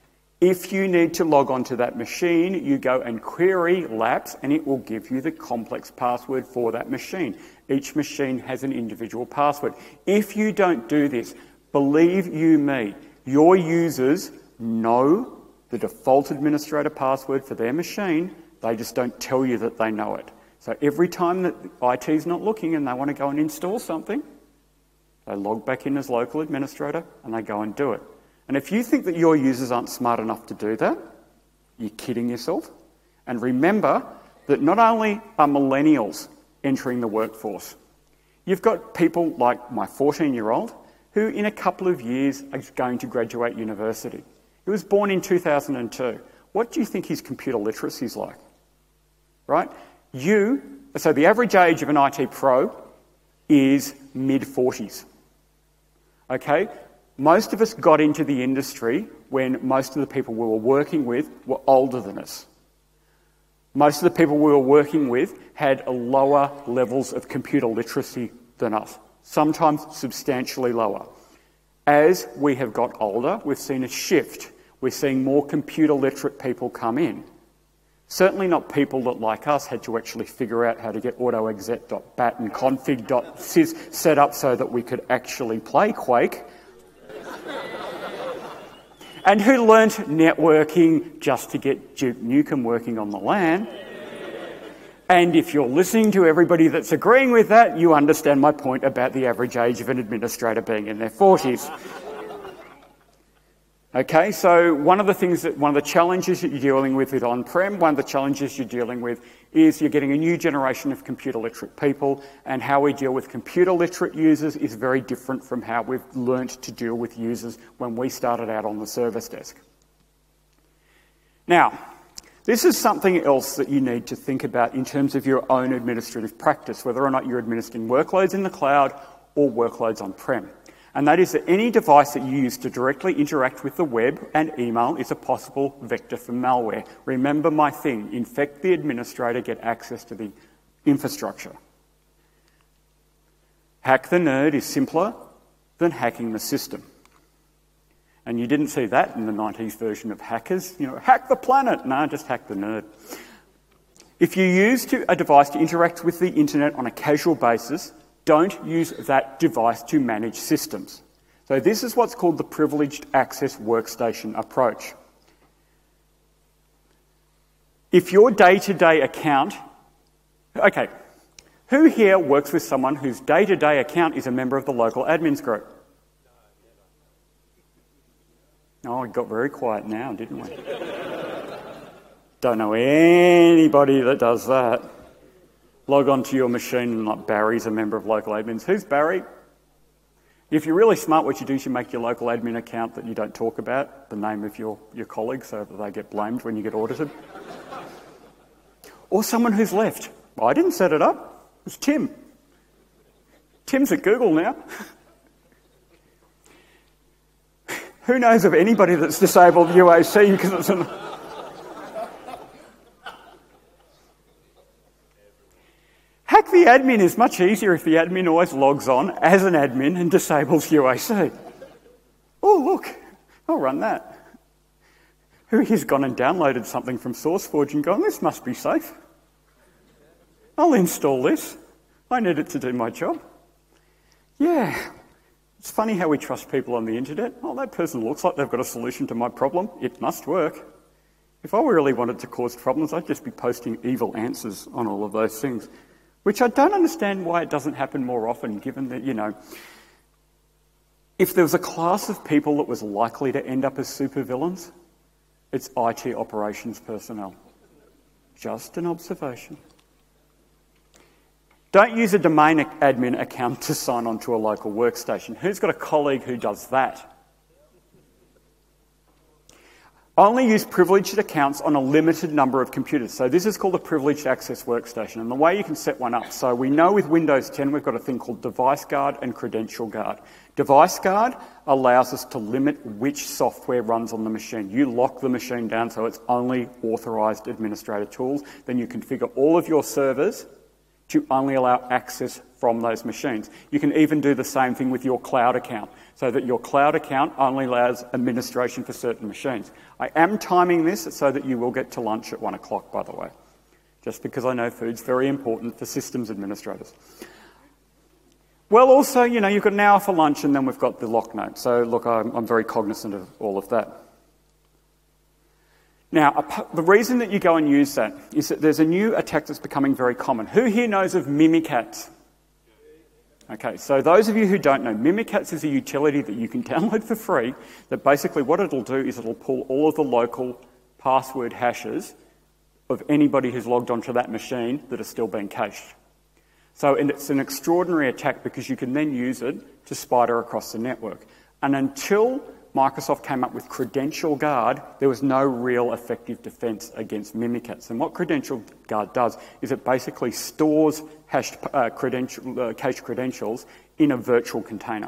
Speaker 1: If you need to log on to that machine, you go and query LAPS and it will give you the complex password for that machine. Each machine has an individual password. If you don't do this, believe you me, your users know the default administrator password for their machine, they just don't tell you that they know it. So every time that I T is not looking and they want to go and install something, they log back in as local administrator and they go and do it. And if you think that your users aren't smart enough to do that, you're kidding yourself. And remember that not only are millennials entering the workforce, you've got people like my fourteen-year-old who in a couple of years is going to graduate university. He was born in two thousand two. What do you think his computer literacy is like? Right? You, so the average age of an I T pro is mid forties. Okay? Most of us got into the industry when most of the people we were working with were older than us. Most of the people we were working with had lower levels of computer literacy than us, sometimes substantially lower. As we have got older, we've seen a shift. We're seeing more computer literate people come in. Certainly not people that, like us, had to actually figure out how to get autoexec dot bat and config dot sys set up so that we could actually play Quake. And who learnt networking just to get Duke Nukem working on the LAN. And if you're listening to everybody that's agreeing with that, you understand my point about the average age of an administrator being in their forties. Okay, so one of the things that, one of the challenges that you're dealing with with on-prem, one of the challenges you're dealing with is you're getting a new generation of computer literate people, and how we deal with computer literate users is very different from how we've learnt to deal with users when we started out on the service desk. Now, this is something else that you need to think about in terms of your own administrative practice, whether or not you're administering workloads in the cloud or workloads on-prem. And that is that any device that you use to directly interact with the web and email is a possible vector for malware. Remember my thing, infect the administrator, get access to the infrastructure. Hack the nerd is simpler than hacking the system. And you didn't see that in the nineties version of hackers. You know, hack the planet. No, just hack the nerd. If you use to, a device to interact with the internet on a casual basis, don't use that device to manage systems. So this is what's called the privileged access workstation approach. If your day-to-day account... Okay, who here works with someone whose day-to-day account is a member of the local admins group? Oh, it got very quiet now, didn't we? Don't know anybody that does that. Log on to your machine and like Barry's a member of local admins. Who's Barry? If you're really smart, what you do is you make your local admin account that you don't talk about, the name of your, your colleague, so that they get blamed when you get audited. Or someone who's left. Well, I didn't set it up. It was Tim. Tim's at Google now. Who knows of anybody that's disabled U A C because it's an... Hack the admin is much easier if the admin always logs on as an admin and disables U A C. Oh, look, I'll run that. Who here's gone and downloaded something from SourceForge and gone, this must be safe. I'll install this. I need it to do my job. Yeah, it's funny how we trust people on the internet. Oh, that person looks like they've got a solution to my problem. It must work. If I really wanted to cause problems, I'd just be posting evil answers on all of those things, which I don't understand why it doesn't happen more often, given that, you know, if there was a class of people that was likely to end up as supervillains, it's I T operations personnel. Just an observation. Don't use a domain admin account to sign on to a local workstation. Who's got a colleague who does that? Only use privileged accounts on a limited number of computers. So this is called a privileged access workstation. And the way you can set one up, so we know with Windows ten we've got a thing called Device Guard and Credential Guard. Device Guard allows us to limit which software runs on the machine. You lock the machine down so it's only authorised administrator tools. Then you configure all of your servers to only allow access from those machines. You can even do the same thing with your cloud account, so that your cloud account only allows administration for certain machines. I am timing this so that you will get to lunch at one o'clock, by the way, just because I know food's very important for systems administrators. Well, also, you know, you've got an hour for lunch and then we've got the lock note. So, look, I'm, I'm very cognizant of all of that. Now, the reason that you go and use that is that there's a new attack that's becoming very common. Who here knows of Mimikatz? Okay, so those of you who don't know, Mimikatz is a utility that you can download for free that basically what it'll do is it'll pull all of the local password hashes of anybody who's logged onto that machine that are still being cached. So and it's an extraordinary attack because you can then use it to spider across the network. And until Microsoft came up with Credential Guard, there was no real effective defence against Mimikatz. And what Credential Guard does is it basically stores hashed uh, credential, uh, cached credentials in a virtual container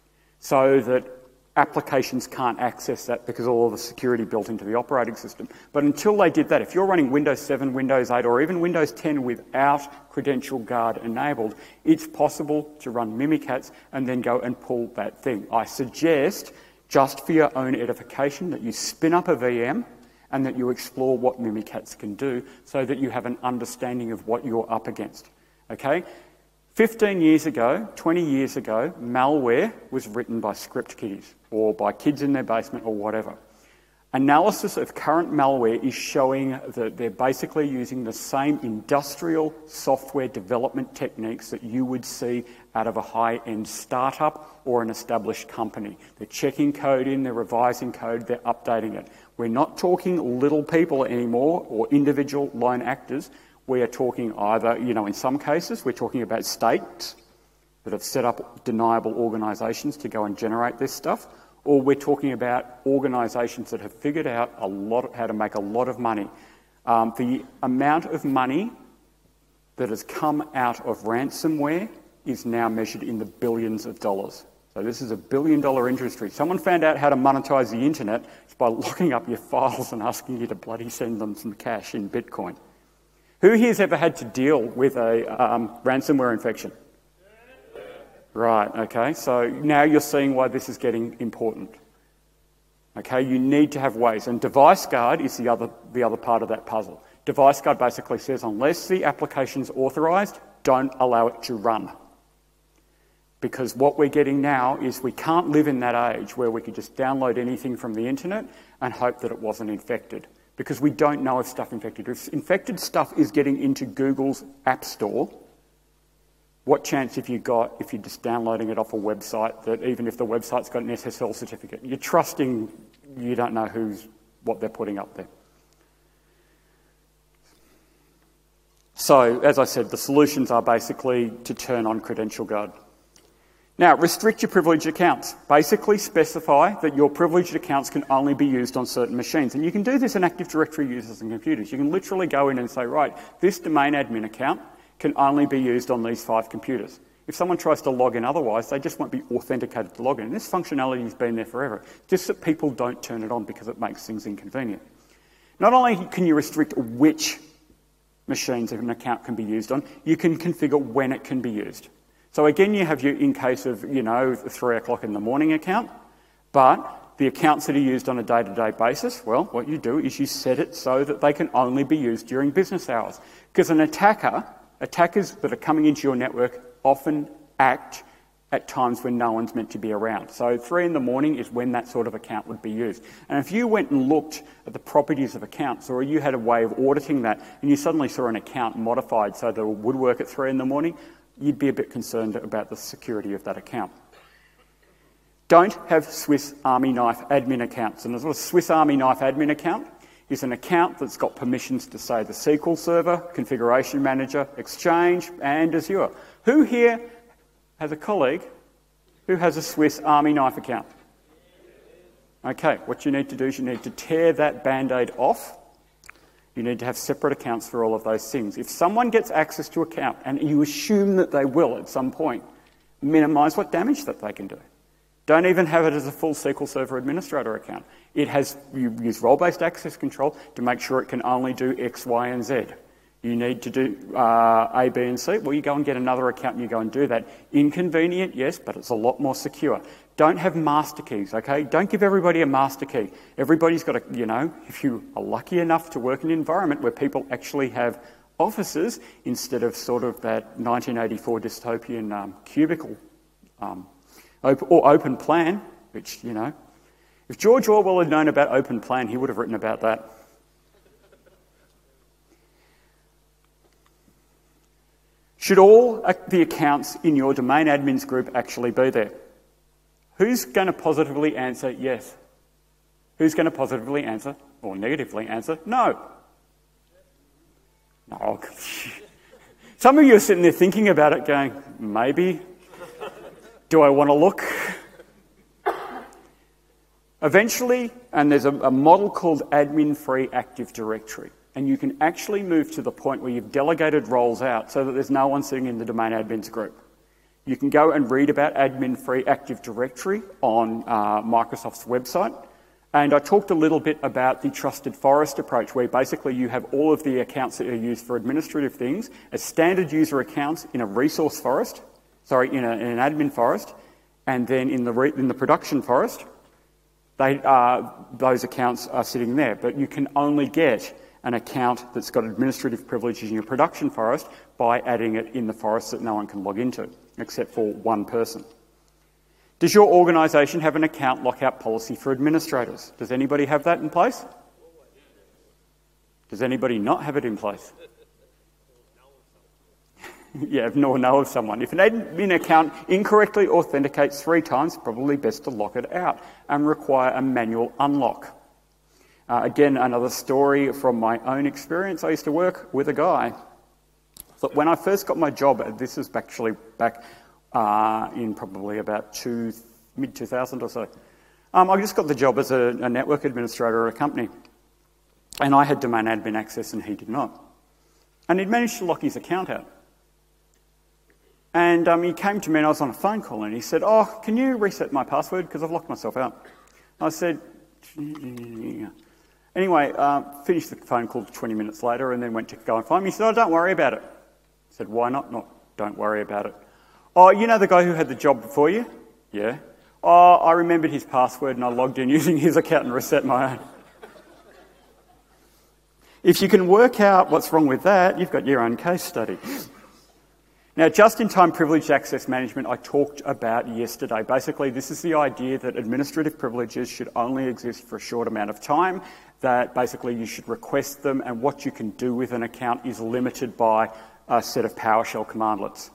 Speaker 1: so that applications can't access that because of all the security built into the operating system. But until they did that, if you're running Windows seven, Windows eight, or even Windows ten without Credential Guard enabled, it's possible to run Mimikatz and then go and pull that thing. I suggest, just for your own edification, that you spin up a V M and that you explore what Mimikatz can do so that you have an understanding of what you're up against. Okay? fifteen years ago, twenty years ago, malware was written by script kiddies or by kids in their basement or whatever. Analysis of current malware is showing that they're basically using the same industrial software development techniques that you would see out of a high-end startup or an established company. They're checking code in, they're revising code, they're updating it. We're not talking little people anymore or individual lone actors. We are talking either, you know, in some cases, we're talking about states that have set up deniable organisations to go and generate this stuff, or we're talking about organisations that have figured out a lot of, how to make a lot of money. Um, the amount of money that has come out of ransomware is now measured in the billions of dollars. So this is a billion dollar industry. Someone found out how to monetize the internet by locking up your files and asking you to bloody send them some cash in Bitcoin. Who here's ever had to deal with a um, ransomware infection? Right, okay, so now you're seeing why this is getting important. Okay, you need to have ways, and Device Guard is the other, the other part of that puzzle. Device Guard basically says unless the application's authorised, don't allow it to run. Because what we're getting now is we can't live in that age where we could just download anything from the internet and hope that it wasn't infected. Because we don't know if stuff infected. If infected stuff is getting into Google's App Store, what chance have you got if you're just downloading it off a website that even if the website's got an S S L certificate, you're trusting you don't know who's what they're putting up there. So, as I said, the solutions are basically to turn on Credential Guard. Now, restrict your privileged accounts. Basically specify that your privileged accounts can only be used on certain machines. And you can do this in Active Directory users and computers. You can literally go in and say, right, this domain admin account can only be used on these five computers. If someone tries to log in otherwise, they just won't be authenticated to log in. This functionality has been there forever, just that people don't turn it on because it makes things inconvenient. Not only can you restrict which machines an account can be used on, you can configure when it can be used. So again, you have your, in case of, you know, three o'clock in the morning account, but the accounts that are used on a day-to-day basis, well, what you do is you set it so that they can only be used during business hours. Because an attacker, attackers that are coming into your network often act at times when no one's meant to be around. So three in the morning is when that sort of account would be used. And if you went and looked at the properties of accounts, or you had a way of auditing that, and you suddenly saw an account modified so that it would work at three in the morning, you'd be a bit concerned about the security of that account. Don't have Swiss Army knife admin accounts. And a Swiss Army knife admin account is an account that's got permissions to, say, the S Q L Server, Configuration Manager, Exchange, and Azure. Who here has a colleague who has a Swiss Army knife account? Okay, what you need to do is you need to tear that Band-Aid off. You need to have separate accounts for all of those things. If someone gets access to an account, and you assume that they will at some point, minimise what damage that they can do. Don't even have it as a full S Q L Server Administrator account. It has, you use role-based access control to make sure it can only do X, Y, and Z. You need to do uh, A, B, and C. Well, you go and get another account and you go and do that. Inconvenient, yes, but it's a lot more secure. Don't have master keys, okay? Don't give everybody a master key. Everybody's got a, you know, if you are lucky enough to work in an environment where people actually have offices instead of sort of that nineteen eighty-four dystopian um, cubicle um, op- or open plan, which, you know, if George Orwell had known about open plan, he would have written about that. Should all the accounts in your domain admins group actually be there? Who's going to positively answer yes? Who's going to positively answer, or negatively answer, no? No. Some of you are sitting there thinking about it going, maybe. Do I want to look? Eventually, and there's a, a model called admin-free Active Directory. And you can actually move to the point where you've delegated roles out so that there's no one sitting in the domain admins group. You can go and read about admin-free Active Directory on uh, Microsoft's website. And I talked a little bit about the trusted forest approach, where basically you have all of the accounts that are used for administrative things as standard user accounts in a resource forest, sorry, in, a, in an admin forest, and then in the, re, in the production forest, they, uh, those accounts are sitting there. But you can only get an account that's got administrative privileges in your production forest by adding it in the forest that no one can log into, except for one person. Does your organisation have an account lockout policy for administrators? Does anybody have that in place? Does anybody not have it in place? Yeah, if no one knows of someone. If an admin account incorrectly authenticates three times, probably best to lock it out and require a manual unlock. Uh, again, another story from my own experience. I used to work with a guy. But when I first got my job, this was actually back uh, in probably about two, mid two thousand or so, um, I just got the job as a, a network administrator at a company. And I had domain admin access and he did not. And he'd managed to lock his account out. And um, he came to me and I was on a phone call and he said, oh, can you reset my password because I've locked myself out? I said, yeah. Anyway, uh, finished the phone call twenty minutes later and then went to go and find me. He said, oh, don't worry about it. I said, why not? Not, don't worry about it. Oh, you know the guy who had the job before you? Yeah. Oh, I remembered his password and I logged in using his account and reset my own. If you can work out what's wrong with that, you've got your own case study. Now, just-in-time privileged access management I talked about yesterday. Basically, this is the idea that administrative privileges should only exist for a short amount of time, that basically you should request them, and what you can do with an account is limited by a set of PowerShell commandlets.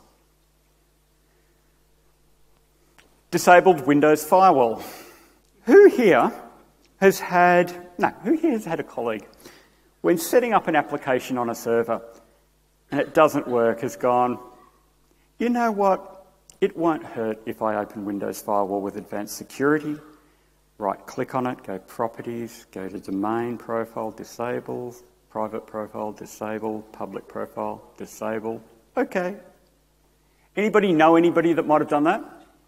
Speaker 1: Disabled Windows Firewall. Who here has had, no, who here has had a colleague, when setting up an application on a server and it doesn't work, has gone, you know what, It won't hurt if I open Windows Firewall with Advanced Security, right-click on it, go Properties, go to Domain Profile, Disable, Private Profile, Disable, Public Profile, Disable. Okay. Anybody know anybody that might have done that?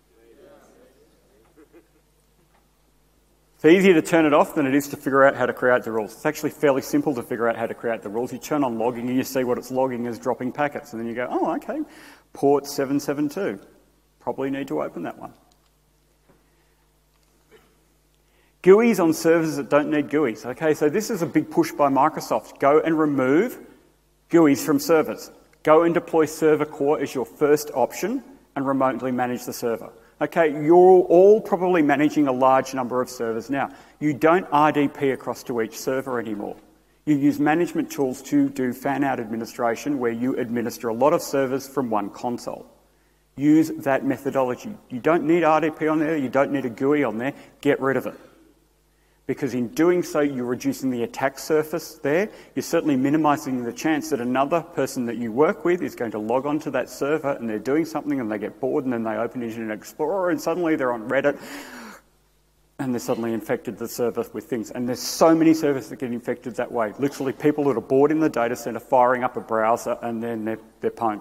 Speaker 1: It's easier to turn it off than it is to figure out how to create the rules. It's actually fairly simple to figure out how to create the rules. You turn on logging and you see what it's logging as dropping packets, and then you go, oh, okay, port seven seven two. Probably need to open that one. G U Is on servers that don't need G U Is. Okay, so this is a big push by Microsoft. Go and remove G U Is from servers. Go and deploy Server Core as your first option and remotely manage the server. Okay, you're all probably managing a large number of servers now. You don't R D P across to each server anymore. You use management tools to do fan-out administration where you administer a lot of servers from one console. Use that methodology. You don't need R D P on there, you don't need a G U I on there, get rid of it. Because in doing so, you're reducing the attack surface there. You're certainly minimising the chance that another person that you work with is going to log onto that server and they're doing something and they get bored and then they open Internet Explorer and suddenly they're on Reddit and they're suddenly infected the server with things. And there's so many servers that get infected that way. Literally people that are bored in the data centre firing up a browser and then they're, they're pwned.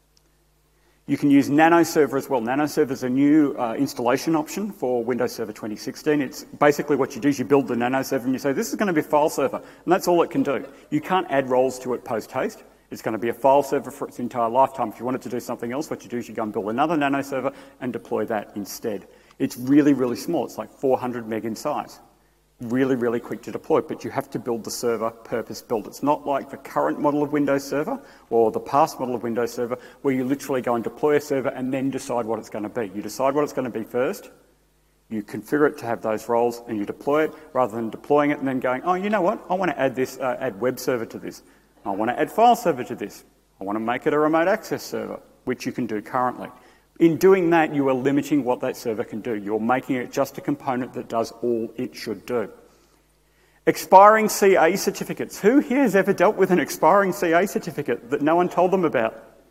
Speaker 1: You can use NanoServer as well. NanoServer is a new uh, installation option for Windows Server twenty sixteen. It's basically what you do is you build the NanoServer and you say, this is going to be a file server, and that's all it can do. You can't add roles to it post-haste. It's going to be a file server for its entire lifetime. If you want it to do something else, what you do is you go and build another NanoServer and deploy that instead. It's really, really small. It's like four hundred meg in size. Really, really quick to deploy, but you have to build the server purpose-built. It's not like the current model of Windows Server or the past model of Windows Server where you literally go and deploy a server and then decide what it's going to be. You decide what it's going to be first, you configure it to have those roles, and you deploy it rather than deploying it and then going, oh, you know what, I want to add this, uh, add web server to this. I want to add file server to this. I want to make it a remote access server, which you can do currently. In doing that, you are limiting what that server can do. You're making it just a component that does all it should do. Expiring C A certificates. Who here has ever dealt with an expiring C A certificate that no one told them about?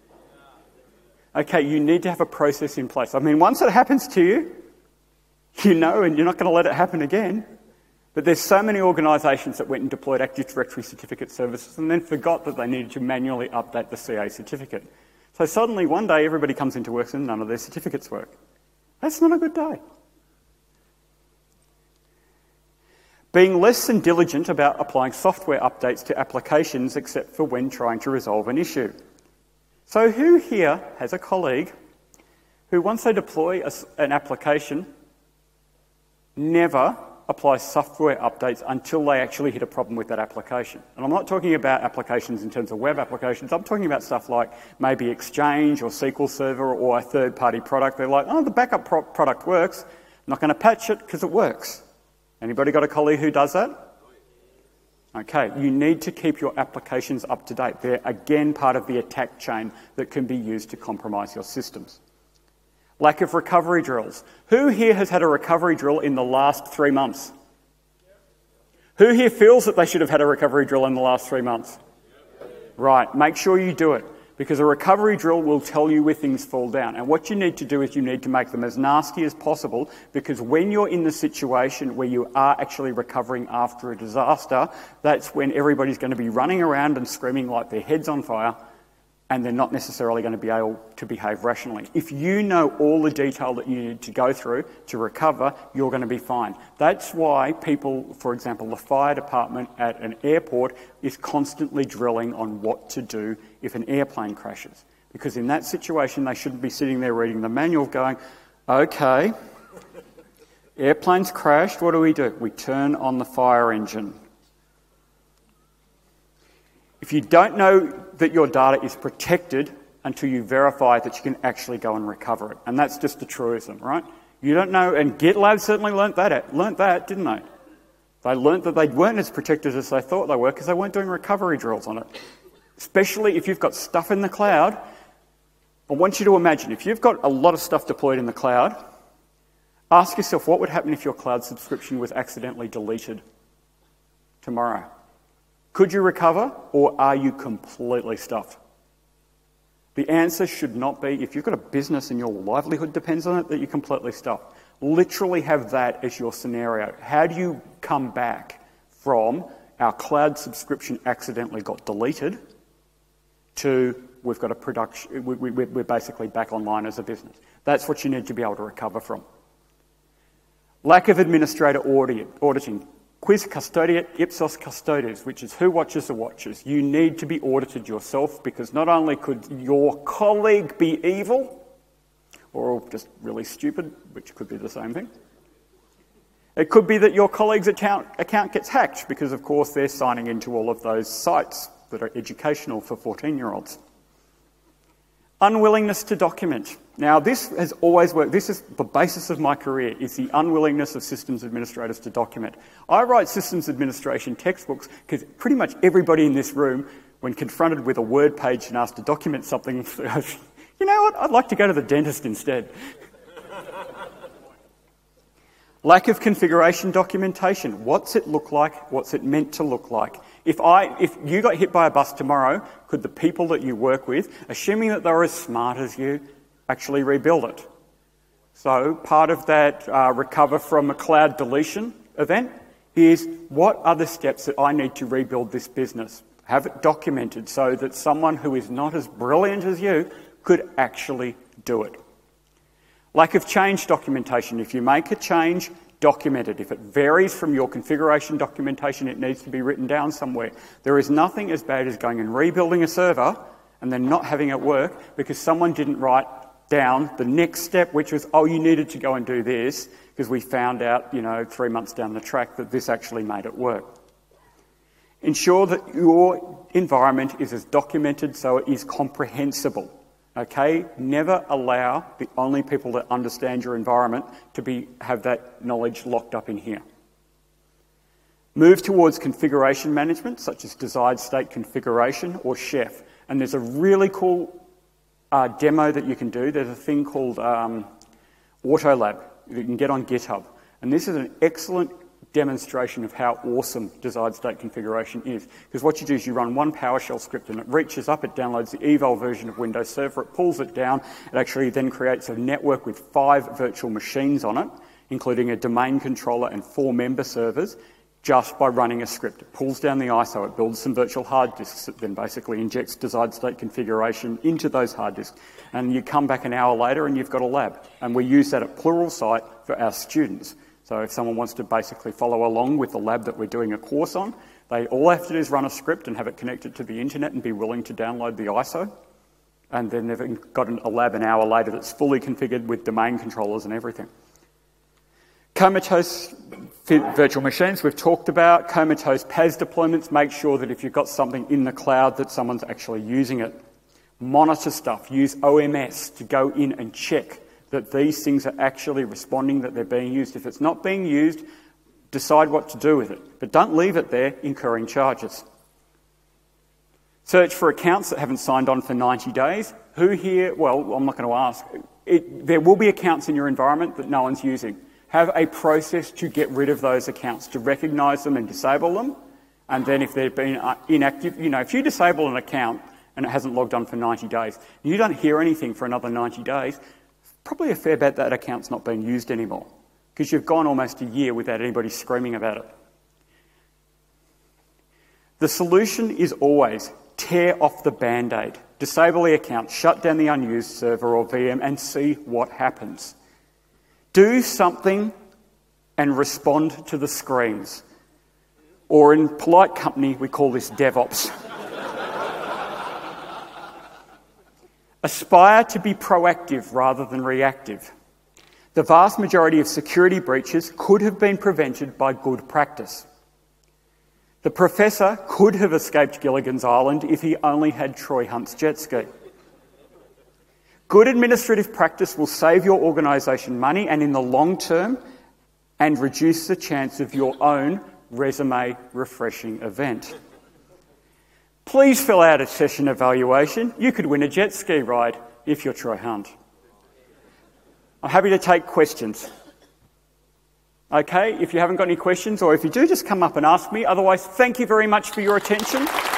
Speaker 1: Okay, you need to have a process in place. I mean, once it happens to you, you know, and you're not going to let it happen again. But there's so many organisations that went and deployed Active Directory certificate services and then forgot that they needed to manually update the C A certificate. So suddenly, one day, everybody comes into work and none of their certificates work. That's not a good day. Being less than diligent about applying software updates to applications except for when trying to resolve an issue. So who here has a colleague who, once they deploy a, an application, never apply software updates until they actually hit a problem with that application? And I'm not talking about applications in terms of web applications. I'm talking about stuff like maybe Exchange or S Q L Server or a third-party product. They're like, oh, the backup pro product works. I'm not going to patch it because it works. Anybody got a colleague who does that? Okay, you need to keep your applications up to date. They're, again, part of the attack chain that can be used to compromise your systems. Lack of recovery drills. Who here has had a recovery drill in the last three months? Who here feels that they should have had a recovery drill in the last three months? Right, make sure you do it, because a recovery drill will tell you where things fall down. And what you need to do is you need to make them as nasty as possible, because when you're in the situation where you are actually recovering after a disaster, that's when everybody's going to be running around and screaming like their head's on fire, and they're not necessarily going to be able to behave rationally. If you know all the detail that you need to go through to recover, you're going to be fine. That's why people, for example, the fire department at an airport is constantly drilling on what to do if an airplane crashes. Because in that situation, they shouldn't be sitting there reading the manual going, okay, airplane's crashed, what do we do? We turn on the fire engine. If you don't know that your data is protected until you verify that you can actually go and recover it. And that's just a truism, right? You don't know, and GitLab certainly learnt that, learnt that, didn't they? They learnt that they weren't as protected as they thought they were because they weren't doing recovery drills on it. Especially if you've got stuff in the cloud. I want you to imagine, if you've got a lot of stuff deployed in the cloud, ask yourself what would happen if your cloud subscription was accidentally deleted tomorrow. Could you recover, or are you completely stuffed? The answer should not be, if you've got a business and your livelihood depends on it, that you're completely stuffed. Literally have that as your scenario. How do you come back from our cloud subscription accidentally got deleted to we've got a production, we, we, we're basically back online as a business? That's what you need to be able to recover from. Lack of administrator audit, auditing. Quis custodiet ipsos custodes, which is who watches the watchers. You need to be audited yourself, because not only could your colleague be evil, or just really stupid, which could be the same thing. It could be that your colleague's account, account gets hacked, because of course they're signing into all of those sites that are educational for fourteen-year-olds. Unwillingness to document. Now, this has always worked. This is the basis of my career, is the unwillingness of systems administrators to document. I write systems administration textbooks because pretty much everybody in this room, when confronted with a Word page and asked to document something, you know what, I'd like to go to the dentist instead. Lack of configuration documentation. What's it look like? What's it meant to look like? If I, if you got hit by a bus tomorrow, could the people that you work with, assuming that they're as smart as you, actually rebuild it? So part of that uh, recover from a cloud deletion event is, what are the steps that I need to rebuild this business? Have it documented so that someone who is not as brilliant as you could actually do it. Lack of change documentation. If you make a change, document it. If it varies from your configuration documentation, it needs to be written down somewhere. There is nothing as bad as going and rebuilding a server and then not having it work because someone didn't write down the next step, which was, oh, you needed to go and do this because we found out, you know, three months down the track that this actually made it work. Ensure that your environment is as documented so it is comprehensible. Okay, never allow the only people that understand your environment to be have that knowledge locked up in here. Move towards configuration management, such as desired state configuration or Chef. And there's a really cool uh, demo that you can do. There's a thing called um, AutoLab that you can get on GitHub. And this is an excellent demonstration of how awesome desired state configuration is. Because what you do is you run one PowerShell script and it reaches up, it downloads the eval version of Windows Server, it pulls it down, it actually then creates a network with five virtual machines on it, including a domain controller and four member servers, just by running a script. It pulls down the I S O, it builds some virtual hard disks, it then basically injects desired state configuration into those hard disks. And you come back an hour later and you've got a lab. And we use that at Pluralsight for our students. So if someone wants to basically follow along with the lab that we're doing a course on, they all have to do is run a script and have it connected to the internet and be willing to download the I S O. And then they've got a lab an hour later that's fully configured with domain controllers and everything. Comatose virtual machines we've talked about. Comatose P A S deployments. Make sure that if you've got something in the cloud that someone's actually using it. Monitor stuff. Use O M S to go in and check that these things are actually responding, that they're being used. If it's not being used, decide what to do with it. But don't leave it there incurring charges. Search for accounts that haven't signed on for ninety days. Who here, well, I'm not going to ask. It, there will be accounts in your environment that no one's using. Have a process to get rid of those accounts, to recognise them and disable them. And then if they've been inactive, you know, if you disable an account and it hasn't logged on for ninety days, you don't hear anything for another ninety days, probably a fair bet that account's not being used anymore because you've gone almost a year without anybody screaming about it. The solution is always tear off the Band-Aid, disable the account, shut down the unused server or V M and see what happens. Do something and respond to the screams. Or in polite company, we call this DevOps. Aspire to be proactive rather than reactive. The vast majority of security breaches could have been prevented by good practice. The professor could have escaped Gilligan's Island if he only had Troy Hunt's jet ski. Good administrative practice will save your organisation money and in the long term and reduce the chance of your own resume refreshing event. Please fill out a session evaluation. You could win a jet ski ride if you're Troy Hunt. I'm happy to take questions. Okay, if you haven't got any questions or if you do, just come up and ask me. Otherwise, thank you very much for your attention.